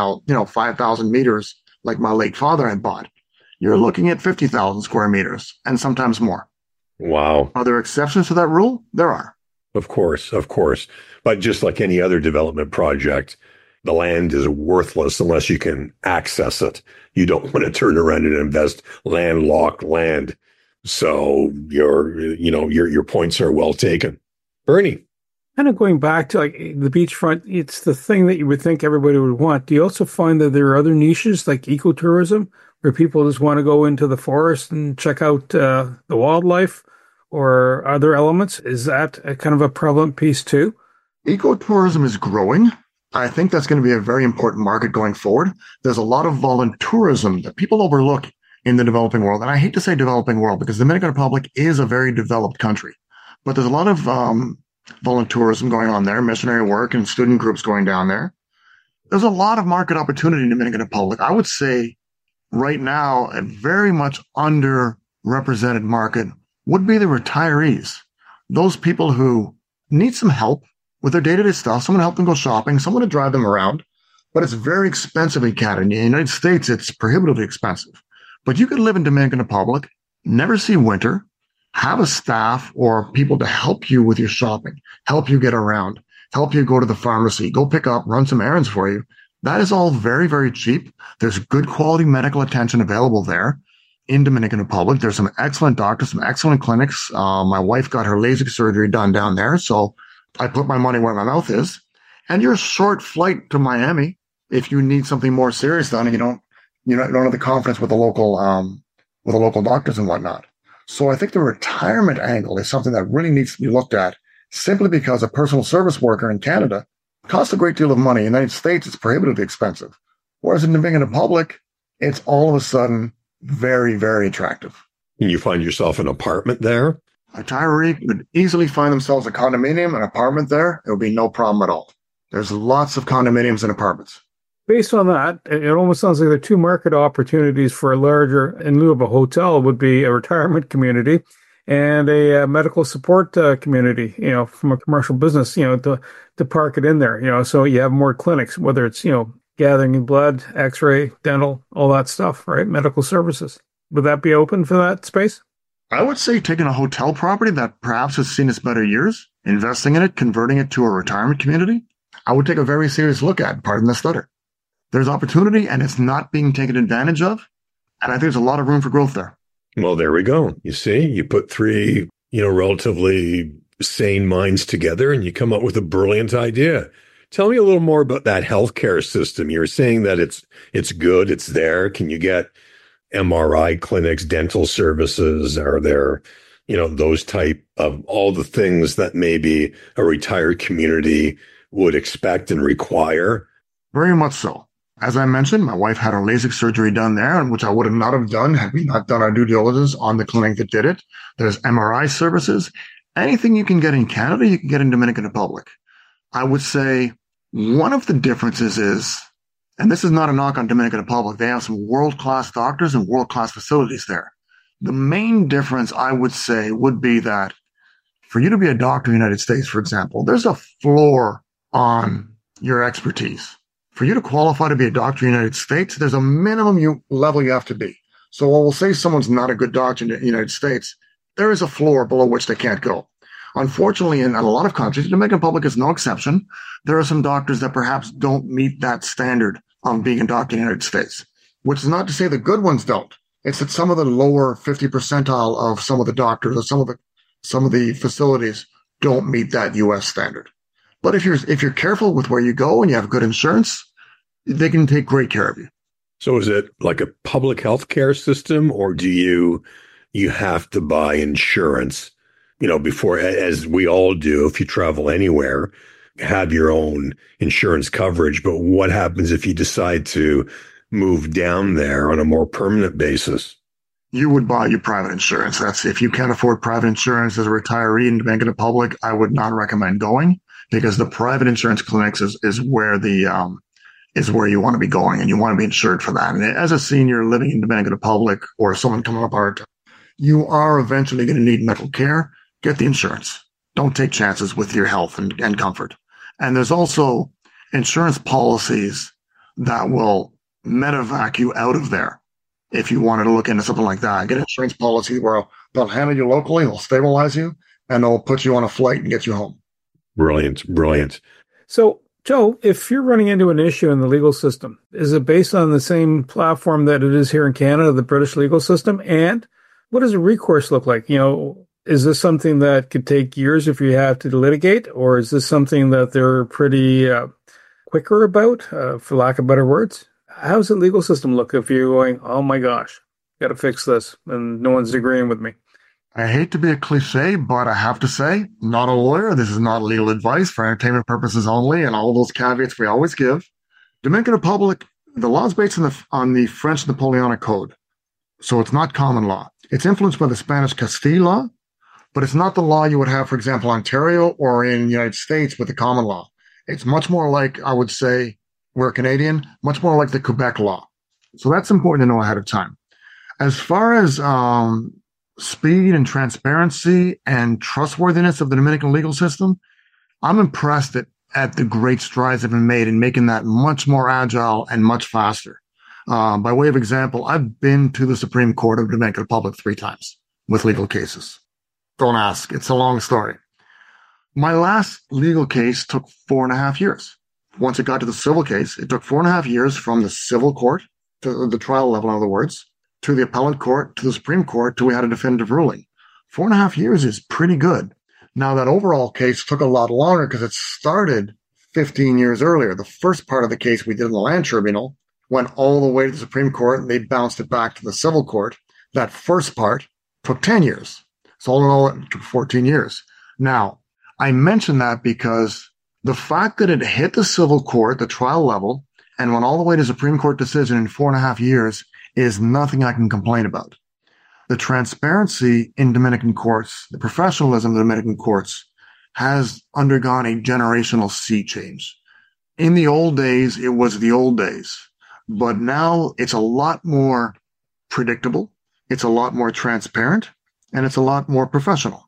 5,000 meters like my late father had bought. You're looking at 50,000 square meters and sometimes more. Wow. Are there exceptions to that rule? There are. Of course. But just like any other development project, the land is worthless unless you can access it. You don't want to turn around and invest landlocked land. So your points are well taken. Bernie. Kind of going back to like the beachfront, it's the thing that you would think everybody would want. Do you also find that there are other niches like ecotourism where people just want to go into the forest and check out the wildlife or other elements? Is that a kind of a prevalent piece too? Ecotourism is growing. I think that's going to be a very important market going forward. There's a lot of voluntourism that people overlook in the developing world. And I hate to say developing world because the Dominican Republic is a very developed country, but there's a lot of voluntourism going on there, missionary work and student groups going down there. There's a lot of market opportunity in the Dominican Republic. I would say right now, a very much underrepresented market would be the retirees. those people who need some help with their day-to-day stuff, someone to help them go shopping, someone to drive them around. But it's very expensive in Canada. In the United States, it's prohibitively expensive. But you could live in Dominican Republic, never see winter, have a staff or people to help you with your shopping, help you get around, help you go to the pharmacy, go pick up, run some errands for you. That is all very, very cheap. There's good quality medical attention available there in Dominican Republic. There's some excellent doctors, some excellent clinics. My wife got her LASIK surgery done down there, so I put my money where my mouth is. And you're a short flight to Miami if you need something more serious done and you don't have the confidence with the local doctors and whatnot. So I think the retirement angle is something that really needs to be looked at, simply because a personal service worker in Canada costs a great deal of money. In the United States, it's prohibitively expensive. Whereas in the Dominican Republic, it's all of a sudden very, very attractive. And you find yourself an apartment there? A retiree could easily find themselves a condominium, an apartment there. It would be no problem at all. There's lots of condominiums and apartments. Based on that, it almost sounds like there are two market opportunities for a larger, in lieu of a hotel, would be a retirement community and a medical support community, from a commercial business, to park it in there, so you have more clinics, whether it's, gathering blood, x-ray, dental, all that stuff, right? Medical services. Would that be open for that space? I would say taking a hotel property that perhaps has seen its better years, investing in it, converting it to a retirement community, I would take a very serious look at, pardon the stutter. There's opportunity and it's not being taken advantage of. And I think there's a lot of room for growth there. Well, there we go. You see, you put three, relatively sane minds together and you come up with a brilliant idea. Tell me a little more about that healthcare system. You're saying that it's good, it's there. Can you get MRI clinics, dental services? Are there, those type of all the things that maybe a retired community would expect and require? Very much so. As I mentioned, my wife had her LASIK surgery done there, which I would not have done had we not done our due diligence on the clinic that did it. There's MRI services. Anything you can get in Canada, you can get in Dominican Republic. I would say one of the differences is, and this is not a knock on Dominican Republic, they have some world-class doctors and world-class facilities there. The main difference, I would say, would be that for you to be a doctor in the United States, for example, there's a floor on your expertise. For you to qualify to be a doctor in the United States, there's a minimum level you have to be. So while we'll say someone's not a good doctor in the United States, there is a floor below which they can't go. Unfortunately, in a lot of countries, the Dominican Republic is no exception. There are some doctors that perhaps don't meet that standard of being a doctor in the United States, which is not to say the good ones don't. It's that some of the lower 50 percentile of some of the doctors or some of the facilities don't meet that U.S. standard. But if you're careful with where you go and you have good insurance, they can take great care of you. So is it like a public health care system, or do you have to buy insurance, before, as we all do, if you travel anywhere, have your own insurance coverage? But what happens if you decide to move down there on a more permanent basis? You would buy your private insurance. That's if you can't afford private insurance as a retiree in Dominican Republic, I would not recommend going, because the private insurance clinics is where you want to be going, and you want to be insured for that. And as a senior living in Dominican Republic or someone coming up our time, you are eventually going to need medical care. Get the insurance. Don't take chances with your health and comfort. And there's also insurance policies that will medevac you out of there. If you wanted to look into something like that, get an insurance policy where they'll handle you locally, they'll stabilize you, and they'll put you on a flight and get you home. Brilliant. So, Joe, if you're running into an issue in the legal system, is it based on the same platform that it is here in Canada, the British legal system? And what does a recourse look like? Is this something that could take years if you have to litigate, or is this something that they're pretty quicker about, for lack of better words? How does the legal system look if you're going, oh my gosh, got to fix this, and no one's agreeing with me? I hate to be a cliche, but I have to say, not a lawyer. This is not legal advice for entertainment purposes only, and all those caveats we always give. Dominican Republic, the law is based on the French Napoleonic Code, so it's not common law. It's influenced by the Spanish Castile law, but it's not the law you would have, for example, Ontario or in the United States with the common law. It's much more like, I would say, we're Canadian, much more like the Quebec law. So that's important to know ahead of time. As far as speed and transparency and trustworthiness of the Dominican legal system, I'm impressed at the great strides that have been made in making that much more agile and much faster. By way of example, I've been to the Supreme Court of the Dominican Republic 3 times with legal cases. Don't ask. It's a long story. My last legal case took 4.5 years. Once it got to the civil case, it took 4.5 years from the civil court to the trial level, in other words, to the appellate court, to the Supreme Court, till we had a definitive ruling. 4.5 years is pretty good. Now, that overall case took a lot longer because it started 15 years earlier. The first part of the case we did in the land tribunal went all the way to the Supreme Court, and they bounced it back to the civil court. That first part took 10 years. So all in all, it took 14 years. Now, I mention that because the fact that it hit the civil court, the trial level, and went all the way to Supreme Court decision in 4.5 years is nothing I can complain about. The transparency in Dominican courts, the professionalism of the Dominican courts has undergone a generational sea change. In the old days, it was the old days, but now it's a lot more predictable. It's a lot more transparent, and it's a lot more professional.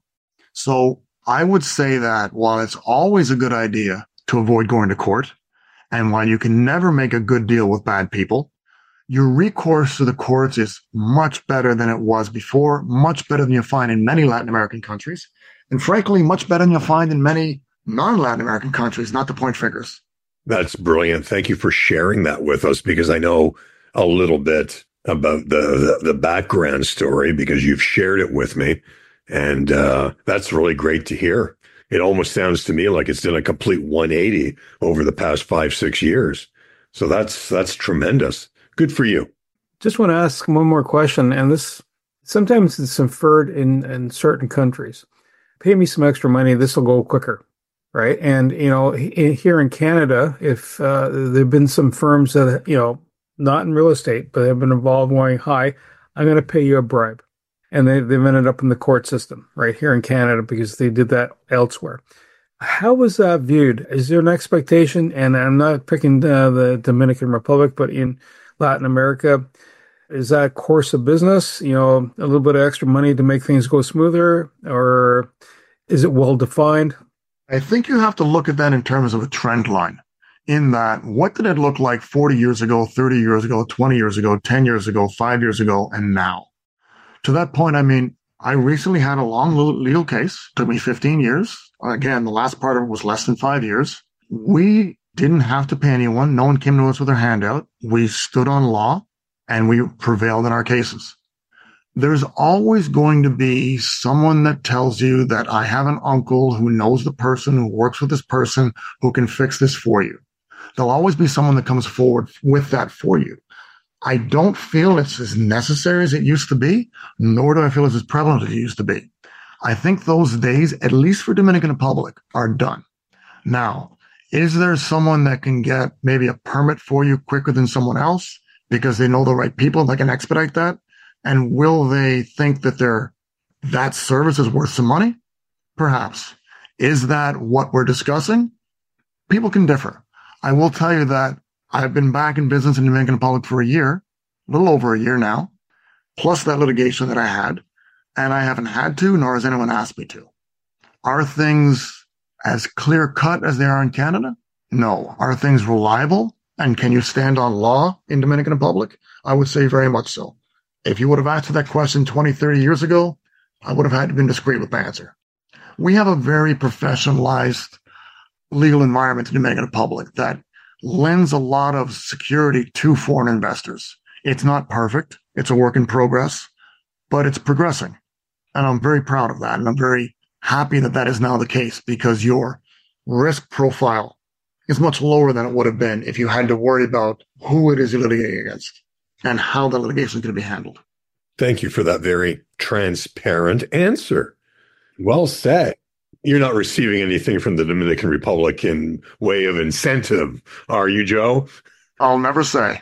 So I would say that while it's always a good idea to avoid going to court, and while you can never make a good deal with bad people, your recourse to the courts is much better than it was before, much better than you'll find in many Latin American countries, and frankly, much better than you'll find in many non-Latin American countries, not to point fingers. That's brilliant. Thank you for sharing that with us, because I know a little bit about the background story because you've shared it with me. And that's really great to hear. It almost sounds to me like it's done a complete 180 over the past 5-6 years. So that's tremendous. Good for you. Just want to ask one more question, and this sometimes it's inferred in certain countries. Pay me some extra money, this will go quicker, right? And here in Canada, if there've been some firms that not in real estate, but have been involved going, "Hi, I'm going to pay you a bribe," and they've ended up in the court system right here in Canada because they did that elsewhere. How was that viewed? Is there an expectation? And I'm not picking the Dominican Republic, but in Latin America, is that course of business, a little bit of extra money to make things go smoother, or is it well defined? I think you have to look at that in terms of a trend line. In that, what did it look like 40 years ago, 30 years ago, 20 years ago, 10 years ago, 5 years ago, and now? To that point, I recently had a long legal case. It took me 15 years. Again, the last part of it was less than 5 years. We didn't have to pay anyone. No one came to us with their hand out. We stood on law, and we prevailed in our cases. There's always going to be someone that tells you that I have an uncle who knows the person, who works with this person, who can fix this for you. There'll always be someone that comes forward with that for you. I don't feel it's as necessary as it used to be, nor do I feel it's as prevalent as it used to be. I think those days, at least for Dominican Republic, are done. Now, is there someone that can get maybe a permit for you quicker than someone else because they know the right people that can expedite that? And will they think that that service is worth some money? Perhaps. Is that what we're discussing? People can differ. I will tell you that I've been back in business in the Dominican Republic for a year, a little over a year now, plus that litigation that I had, and I haven't had to, nor has anyone asked me to. Are things as clear cut as they are in Canada? No. Are things reliable? And can you stand on law in Dominican Republic? I would say very much so. If you would have asked that question 20, 30 years ago, I would have had to been discreet with my answer. We have a very professionalized legal environment in the Dominican Republic that lends a lot of security to foreign investors. It's not perfect. It's a work in progress, but it's progressing. And I'm very proud of that. And I'm very happy that that is now the case because your risk profile is much lower than it would have been if you had to worry about who it is you're litigating against and how the litigation is going to be handled. Thank you for that very transparent answer. Well said. You're not receiving anything from the Dominican Republic in way of incentive, are you, Joe? I'll never say.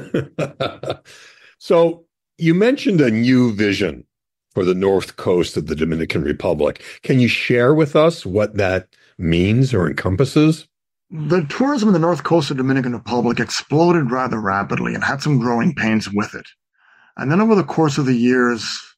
So you mentioned a new vision for the North Coast of the Dominican Republic. Can you share with us what that means or encompasses? The tourism in the North Coast of the Dominican Republic exploded rather rapidly and had some growing pains with it. And then over the course of the years,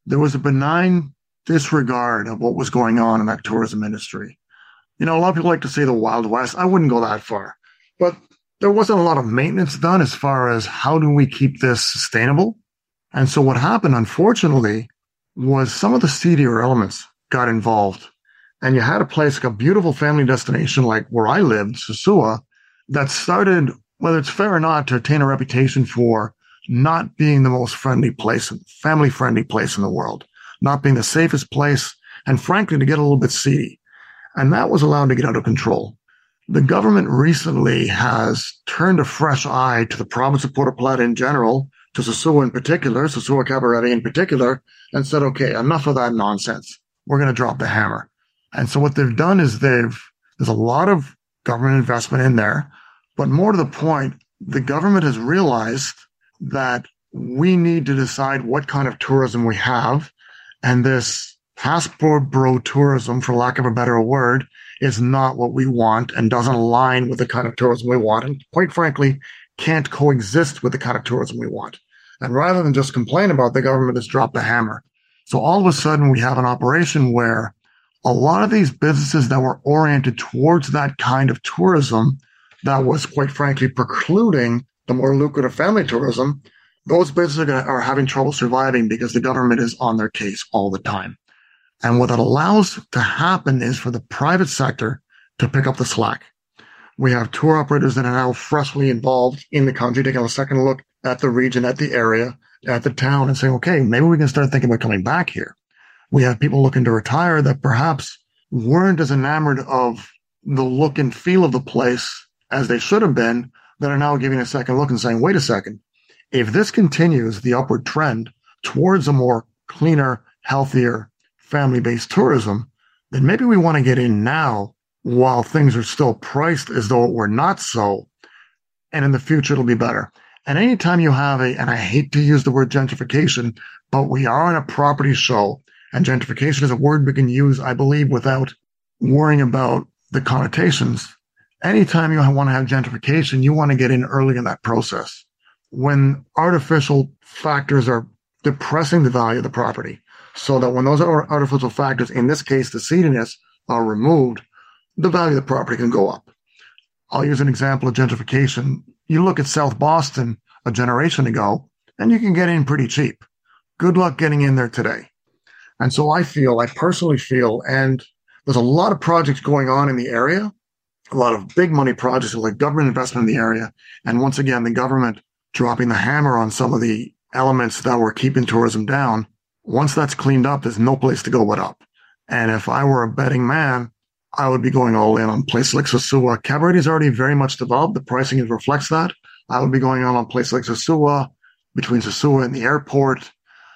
there was a benign disregard of what was going on in that tourism industry. A lot of people like to say the Wild West. I wouldn't go that far. But there wasn't a lot of maintenance done as far as how do we keep this sustainable. And so what happened, unfortunately, was some of the seedier elements got involved. And you had a place like a beautiful family destination like where I lived, Sosua, that started, whether it's fair or not, to attain a reputation for not being the most friendly place, family-friendly place in the world, not being the safest place, and frankly, to get a little bit seedy. And that was allowed to get out of control. The government recently has turned a fresh eye to the province of Puerto Plata in general, to Sosua in particular, Sosua Cabarete in particular, and said, okay, enough of that nonsense. We're going to drop the hammer. And so what they've done is there's a lot of government investment in there, but more to the point, the government has realized that we need to decide what kind of tourism we have. And this passport bro tourism, for lack of a better word, is not what we want and doesn't align with the kind of tourism we want. And quite frankly, can't coexist with the kind of tourism we want. And rather than just complain about, the government has dropped the hammer. So all of a sudden we have an operation where a lot of these businesses that were oriented towards that kind of tourism that was quite frankly precluding the more lucrative family tourism, those businesses are having trouble surviving because the government is on their case all the time. And what that allows to happen is for the private sector to pick up the slack. We have tour operators that are now freshly involved in the country, taking a second look at the region, at the area, at the town, and saying, okay, maybe we can start thinking about coming back here. We have people looking to retire that perhaps weren't as enamored of the look and feel of the place as they should have been, that are now giving a second look and saying, wait a second, if this continues the upward trend towards a more cleaner, healthier, family-based tourism, then maybe we want to get in now while things are still priced as though it were not so. And in the future, it'll be better. And anytime you have and I hate to use the word gentrification, but we are on a property show, and gentrification is a word we can use, I believe, without worrying about the connotations. Anytime you want to have gentrification, you want to get in early in that process. When artificial factors are depressing the value of the property, so that when those artificial factors, in this case, the seediness, are removed, the value of the property can go up. I'll use an example of gentrification. You look at South Boston a generation ago, and you can get in pretty cheap. Good luck getting in there today. And so I personally feel, and there's a lot of projects going on in the area, a lot of big money projects, like government investment in the area. And once again, the government dropping the hammer on some of the elements that were keeping tourism down. Once that's cleaned up, there's no place to go but up. And if I were a betting man, I would be going all in on places like Sosua. Cabarete is already very much developed. The pricing reflects that. I would be going on places like Sosua, between Sosua and the airport.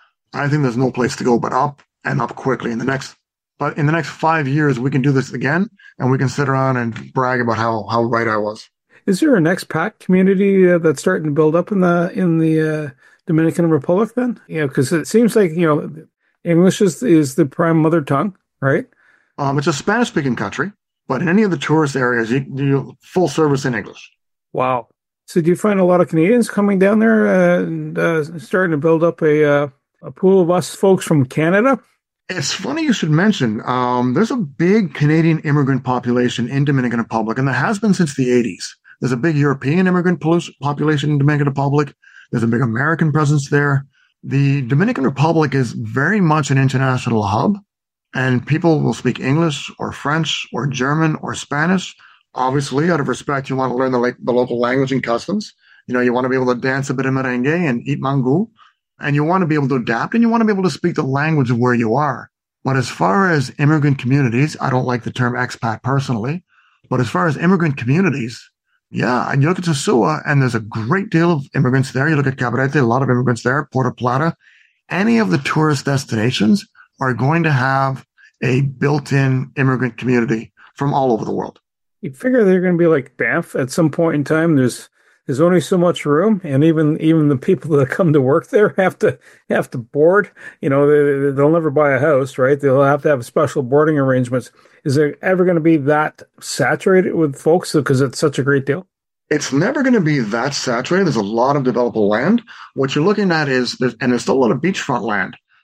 I think there's no place to go but up, and up quickly. But in the next 5 years, we can do this again, and we can sit around and brag about how right I was. Is there an expat community that's starting to build up in the Dominican Republic then? Because it seems like, English is the prime mother tongue, right? It's a Spanish-speaking country, but in any of the tourist areas, you full service in English. Wow. So do you find a lot of Canadians coming down there and starting to build up a pool of us folks from Canada? It's funny you should mention, there's a big Canadian immigrant population in Dominican Republic, and there has been since the 80s. There's a big European immigrant population in Dominican Republic. There's a big American presence there. The Dominican Republic is very much an international hub, and people will speak English or French or German or Spanish. Obviously, out of respect, you want to learn the local language and customs. You want to be able to dance a bit of merengue and eat mango, and you want to be able to adapt, and you want to be able to speak the language of where you are. But as far as immigrant communities, I don't like the term expat personally, but as far as immigrant communities, yeah, and you look at Sosua, and there's a great deal of immigrants there. You look at Cabarete, a lot of immigrants there, Puerto Plata. Any of the tourist destinations are going to have a built-in immigrant community from all over the world. You figure they're going to be like Banff at some point in time. There's only so much room, and even the people that come to work there have to board. They'll never buy a house, right? They'll have to have special boarding arrangements. Is it ever going to be that saturated with folks because it's such a great deal? It's never going to be that saturated. There's a lot of developable land. What you're looking at is, there's still a lot of beachfront land.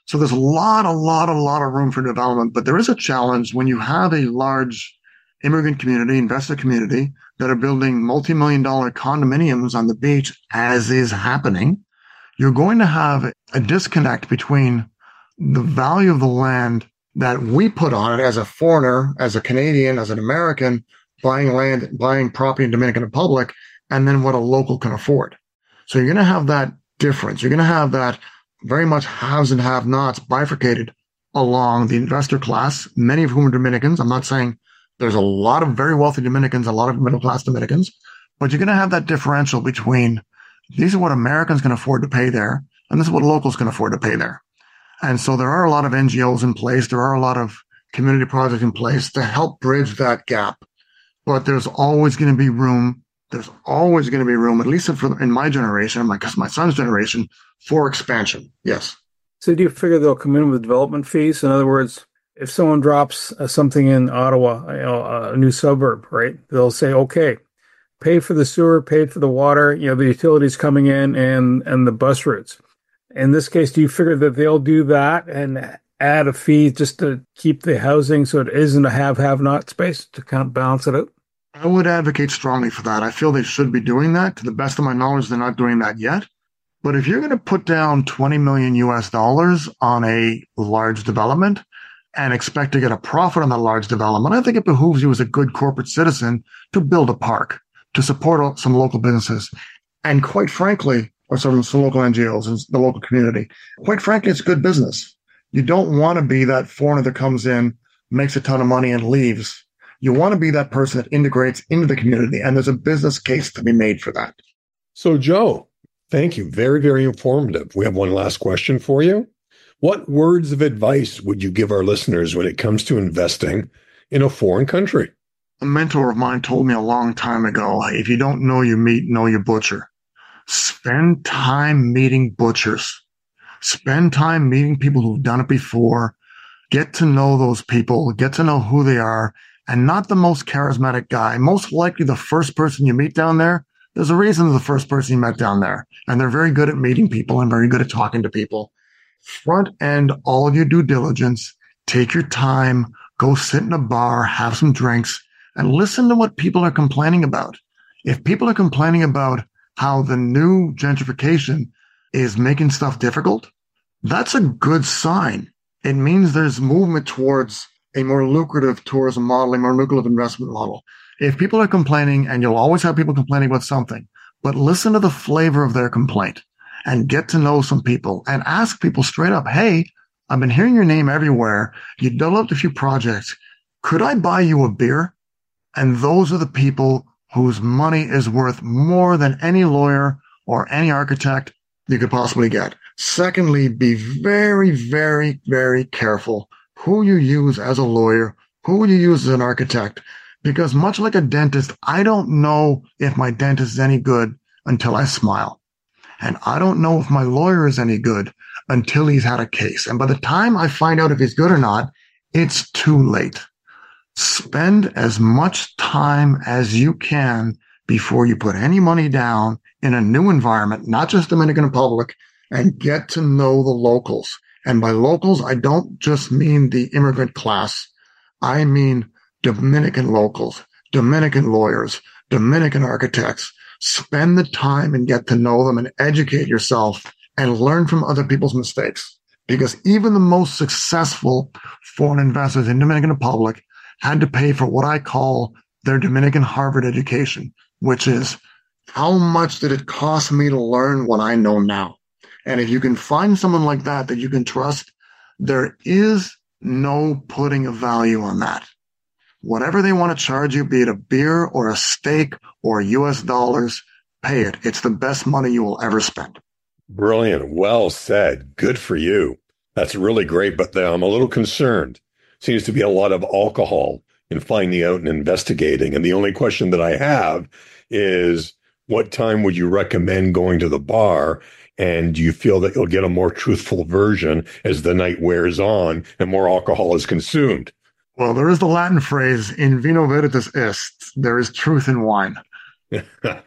So there's a lot of room for development. But there is a challenge when you have a large immigrant community, investor community that are building multi-million-dollar condominiums on the beach, as is happening. You're going to have a disconnect between the value of the land that we put on it as a foreigner, as a Canadian, as an American, buying land, buying property in Dominican Republic, and then what a local can afford. So you're going to have that difference. You're going to have that very much haves and have-nots bifurcated along the investor class, many of whom are Dominicans. I'm not saying there's a lot of very wealthy Dominicans, a lot of middle-class Dominicans, but you're going to have that differential between these are what Americans can afford to pay there, and this is what locals can afford to pay there. And so there are a lot of NGOs in place. There are a lot of community projects in place to help bridge that gap. But there's always going to be room. There's always going to be room, at least in my generation, my son's generation, for expansion. Yes. So do you figure they'll come in with development fees? In other words, if someone drops something in Ottawa, a new suburb, right? They'll say, okay, pay for the sewer, pay for the water, the utilities coming in and the bus routes. In this case, do you figure that they'll do that and add a fee just to keep the housing so it isn't a have-not space to balance it out? I would advocate strongly for that. I feel they should be doing that. To the best of my knowledge, they're not doing that yet. But if you're going to put down $20 million on a large development and expect to get a profit on that large development, I think it behooves you as a good corporate citizen to build a park, to support some local businesses, and quite frankly, or some local NGOs and the local community. Quite frankly, it's good business. You don't want to be that foreigner that comes in, makes a ton of money and leaves. You want to be that person that integrates into the community, and there's a business case to be made for that. So, Joe, thank you. Very, very informative. We have one last question for you. What words of advice would you give our listeners when it comes to investing in a foreign country? A mentor of mine told me a long time ago, if you don't know your meat, know your butcher. Spend time meeting butchers. Spend time meeting people who've done it before. Get to know those people. Get to know who they are. And not the most charismatic guy. Most likely the first person you meet down there, there's a reason they're the first person you met down there. And they're very good at meeting people and very good at talking to people. Front end all of your due diligence. Take your time. Go sit in a bar, have some drinks, and listen to what people are complaining about. If people are complaining about how the new gentrification is making stuff difficult, that's a good sign. It means there's movement towards a more lucrative tourism model, a more lucrative investment model. If people are complaining, and you'll always have people complaining about something, but listen to the flavor of their complaint and get to know some people and ask people straight up, hey, I've been hearing your name everywhere. You developed a few projects. Could I buy you a beer? And those are the people whose money is worth more than any lawyer or any architect you could possibly get. Secondly, be very, very, very careful who you use as a lawyer, who you use as an architect, because much like a dentist, I don't know if my dentist is any good until I smile. And I don't know if my lawyer is any good until he's had a case. And by the time I find out if he's good or not, it's too late. Spend as much time as you can before you put any money down in a new environment, not just Dominican Republic, and get to know the locals. And by locals, I don't just mean the immigrant class. I mean Dominican locals, Dominican lawyers, Dominican architects. Spend the time and get to know them and educate yourself and learn from other people's mistakes. Because even the most successful foreign investors in Dominican Republic had to pay for what I call their Dominican Harvard education, which is how much did it cost me to learn what I know now? And if you can find someone like that you can trust, there is no putting a value on that. Whatever they want to charge you, be it a beer or a steak or US dollars, pay it. It's the best money you will ever spend. Brilliant. Well said. Good for you. That's really great, but I'm a little concerned. Seems to be a lot of alcohol in finding out and investigating. And the only question that I have is, what time would you recommend going to the bar? And do you feel that you'll get a more truthful version as the night wears on and more alcohol is consumed? Well, there is the Latin phrase, in vino veritas est, there is truth in wine.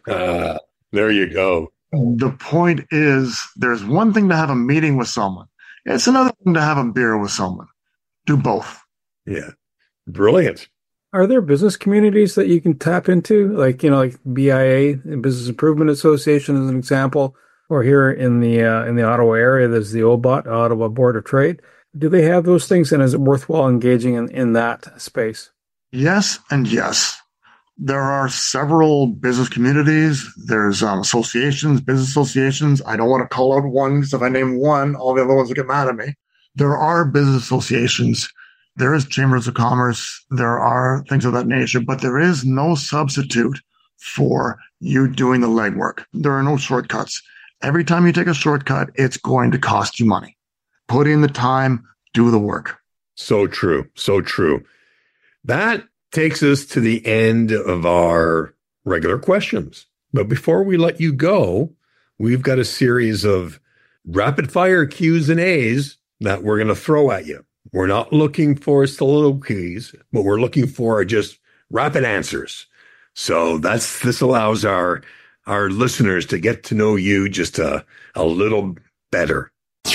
There you go. The point is, there's one thing to have a meeting with someone. It's another thing to have a beer with someone. Do both. Yeah. Brilliant. Are there business communities that you can tap into? Like BIA, Business Improvement Association as an example, or here in the Ottawa area, there's the OBOT, Ottawa Board of Trade. Do they have those things, and is it worthwhile engaging in that space? Yes and yes. There are several business communities. There's associations, business associations. I don't want to call out one, because if I name one, all the other ones will get mad at me. There are business associations. There is chambers of commerce. There are things of that nature, but there is no substitute for you doing the legwork. There are no shortcuts. Every time you take a shortcut, it's going to cost you money. Put in the time, do the work. So true. So true. That takes us to the end of our regular questions. But before we let you go, we've got a series of rapid fire Q's and A's that we're going to throw at you. We're not looking for soliloquies. What we're looking for are just rapid answers. So this allows our listeners to get to know you just a little better.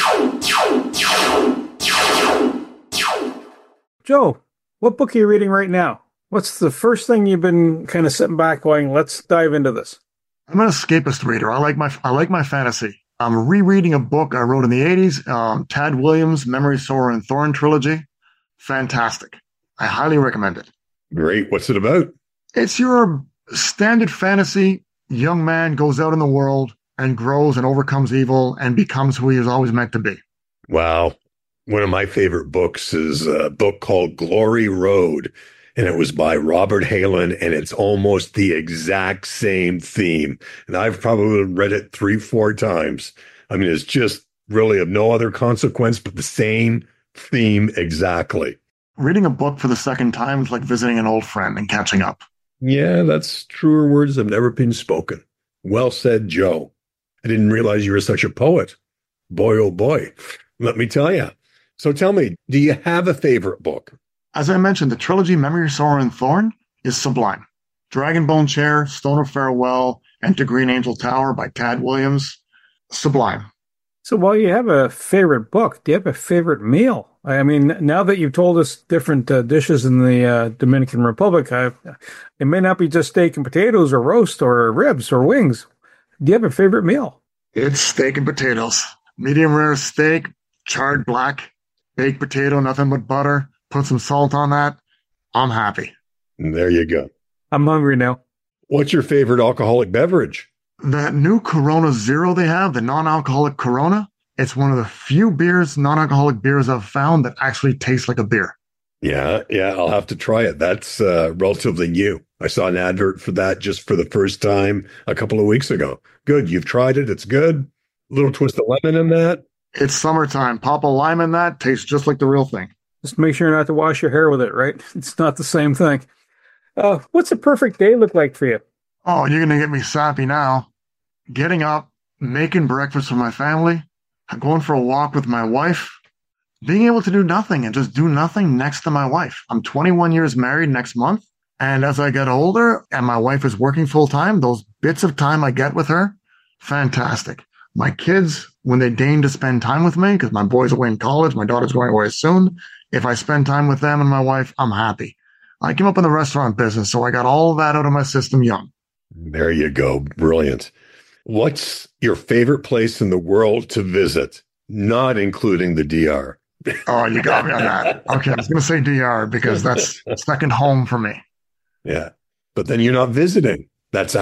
Joe, what book are you reading right now? What's the first thing you've been kind of sitting back going, let's dive into this? I'm an escapist reader. I like my fantasy. I'm rereading a book I wrote in the 80s, Tad Williams' Memory, Sorrow, and Thorn trilogy. Fantastic. I highly recommend it. Great. What's it about? It's your standard fantasy. Young man goes out in the world and grows and overcomes evil and becomes who he is always meant to be. Wow. One of my favorite books is a book called Glory Road, and it was by Robert Halen, and it's almost the exact same theme. And I've probably read it 3-4 times. I mean, it's just really of no other consequence, but the same theme exactly. Reading a book for the second time is like visiting an old friend and catching up. Yeah, that's truer words have never been spoken. Well said, Joe. I didn't realize you were such a poet. Boy, oh boy. Let me tell you. So tell me, do you have a favorite book? As I mentioned, the trilogy Memory, Sorrow, and Thorn is sublime. Dragonbone Chair, Stone of Farewell, Enter Green Angel Tower by Tad Williams. Sublime. So while you have a favorite book, do you have a favorite meal? I mean, now that you've told us different dishes in the Dominican Republic, it may not be just steak and potatoes or roast or ribs or wings. Do you have a favorite meal? It's steak and potatoes. Medium rare steak, charred black, baked potato, nothing but butter. Put some salt on that. I'm happy. There you go. I'm hungry now. What's your favorite alcoholic beverage? That new Corona Zero they have, the non-alcoholic Corona, it's one of the few non-alcoholic beers I've found that actually tastes like a beer. Yeah, I'll have to try it. That's relatively new. I saw an advert for that just for the first time a couple of weeks ago. Good, you've tried it. It's good. A little twist of lemon in that. It's summertime. Pop a lime in that. Tastes just like the real thing. Just make sure not to wash your hair with it, right? It's not the same thing. What's a perfect day look like for you? Oh, you're going to get me sappy now. Getting up, making breakfast for my family, going for a walk with my wife, being able to do nothing and just do nothing next to my wife. I'm 21 years married next month. And as I get older and my wife is working full time, those bits of time I get with her, fantastic. My kids, when they deign to spend time with me, because my boy's away in college, my daughter's going away soon. If I spend time with them and my wife, I'm happy. I came up in the restaurant business, so I got all of that out of my system young. There you go. Brilliant. What's your favorite place in the world to visit, not including the DR? Oh, you got me on that. Okay, I was going to say DR because that's second home for me. Yeah, but then you're not visiting. That's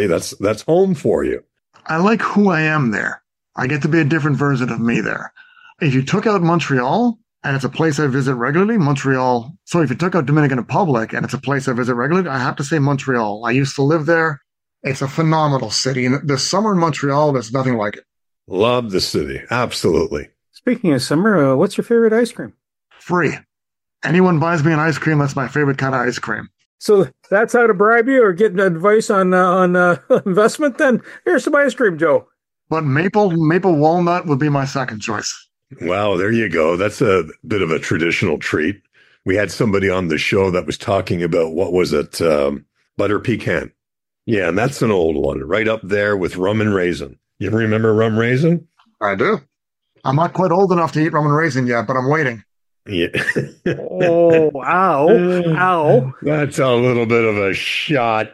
home for you. I like who I am there. I get to be a different version of me there. If you took out Montreal, and it's a place I visit regularly, Montreal. So if you took out Dominican Republic, and it's a place I visit regularly, I have to say Montreal. I used to live there. It's a phenomenal city. And the summer in Montreal, there's nothing like it. Love the city. Absolutely. Speaking of summer, what's your favorite ice cream? Free. Anyone buys me an ice cream, that's my favorite kind of ice cream. So that's how to bribe you or get advice on investment then? Here's some ice cream, Joe. But maple walnut would be my second choice. Wow, there you go. That's a bit of a traditional treat. We had somebody on the show that was talking about, what was it? Butter pecan. Yeah, and that's an old one, right up there with rum and raisin. You ever remember rum raisin? I do. I'm not quite old enough to eat rum and raisin yet, but I'm waiting. Yeah. Oh, ow. That's a little bit of a shot.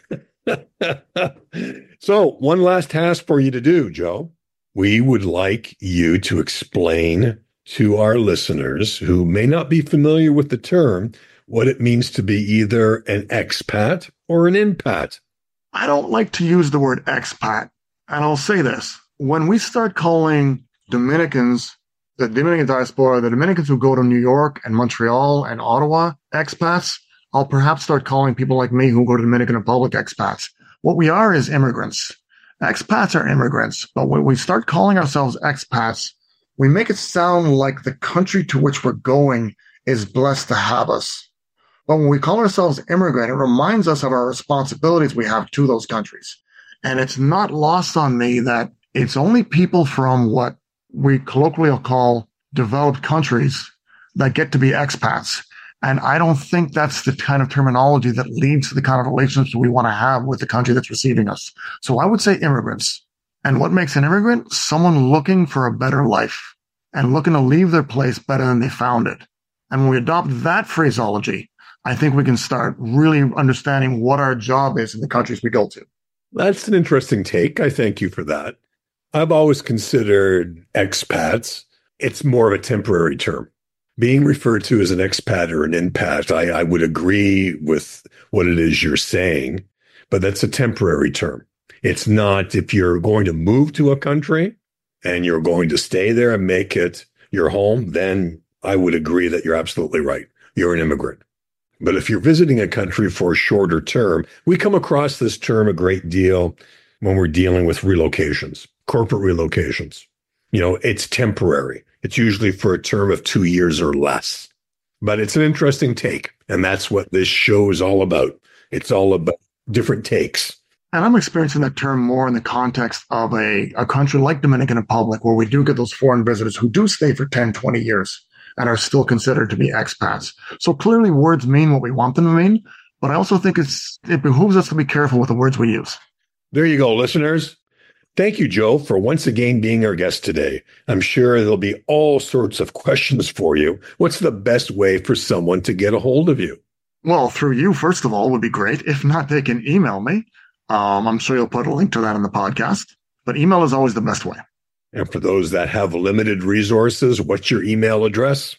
So, one last task for you to do, Joe. We would like you to explain to our listeners who may not be familiar with the term what it means to be either an expat or an inpat. I don't like to use the word expat, and I'll say this. When we start calling Dominicans, the Dominican diaspora, the Dominicans who go to New York and Montreal and Ottawa expats, I'll perhaps start calling people like me who go to the Dominican Republic expats. What we are is immigrants. Expats are immigrants, but when we start calling ourselves expats, we make it sound like the country to which we're going is blessed to have us. But when we call ourselves immigrant, it reminds us of our responsibilities we have to those countries. And it's not lost on me that it's only people from what we colloquially call developed countries that get to be expats. And I don't think that's the kind of terminology that leads to the kind of relationships we want to have with the country that's receiving us. So I would say immigrants. And what makes an immigrant? Someone looking for a better life and looking to leave their place better than they found it. And when we adopt that phraseology, I think we can start really understanding what our job is in the countries we go to. That's an interesting take. I thank you for that. I've always considered expats, it's more of a temporary term. Being referred to as an expat or an inpat, I would agree with what it is you're saying, but that's a temporary term. It's not if you're going to move to a country and you're going to stay there and make it your home, then I would agree that you're absolutely right. You're an immigrant. But if you're visiting a country for a shorter term, we come across this term a great deal when we're dealing with relocations, corporate relocations. You know, it's temporary. It's usually for a term of 2 years or less. But it's an interesting take. And that's what this show is all about. It's all about different takes. And I'm experiencing that term more in the context of a country like Dominican Republic, where we do get those foreign visitors who do stay for 10, 20 years and are still considered to be expats. So clearly words mean what we want them to mean, but I also think it behooves us to be careful with the words we use. There you go, listeners. Thank you, Joe, for once again being our guest today. I'm sure there'll be all sorts of questions for you. What's the best way for someone to get a hold of you? Well, through you, first of all, would be great. If not, they can email me. I'm sure you'll put a link to that in the podcast, but email is always the best way. And for those that have limited resources, what's your email address?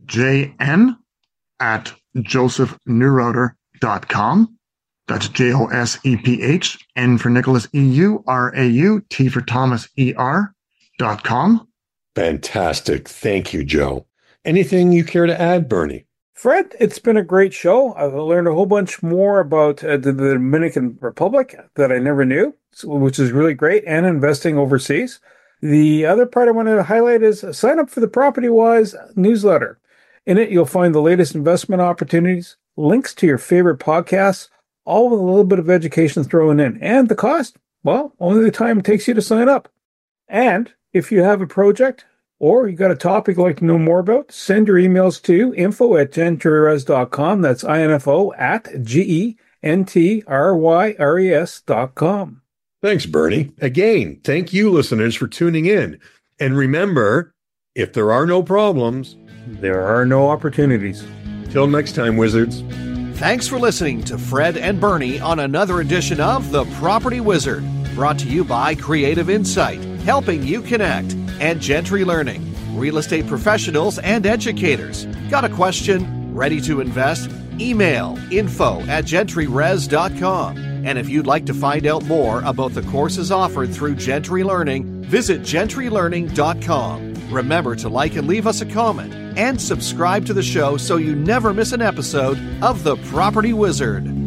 jn@josephneurauter.com. That's JOSEPH, N for Nicholas, EURAU, T for Thomas, ER.com. Fantastic. Thank you, Joe. Anything you care to add, Bernie? Fred, it's been a great show. I've learned a whole bunch more about the Dominican Republic that I never knew, which is really great, and investing overseas. The other part I want to highlight is sign up for the PropertyWise newsletter. In it, you'll find the latest investment opportunities, links to your favorite podcasts, all with a little bit of education thrown in. And the cost? Well, only the time it takes you to sign up. And if you have a project or you got a topic you'd like to know more about, send your emails to info@gentryrez.com. That's info@GENTRYRES.com. Thanks, Bernie. Again, thank you, listeners, for tuning in. And remember, if there are no problems, there are no opportunities. Till next time, wizards. Thanks for listening to Fred and Bernie on another edition of The Property Wizard, brought to you by Creative Insight, helping you connect, and Gentry Learning, real estate professionals and educators. Got a question? Ready to invest? Email info@gentryrez.com. And if you'd like to find out more about the courses offered through Gentry Learning, visit gentrylearning.com. Remember to like and leave us a comment and subscribe to the show so you never miss an episode of The Property Wizard.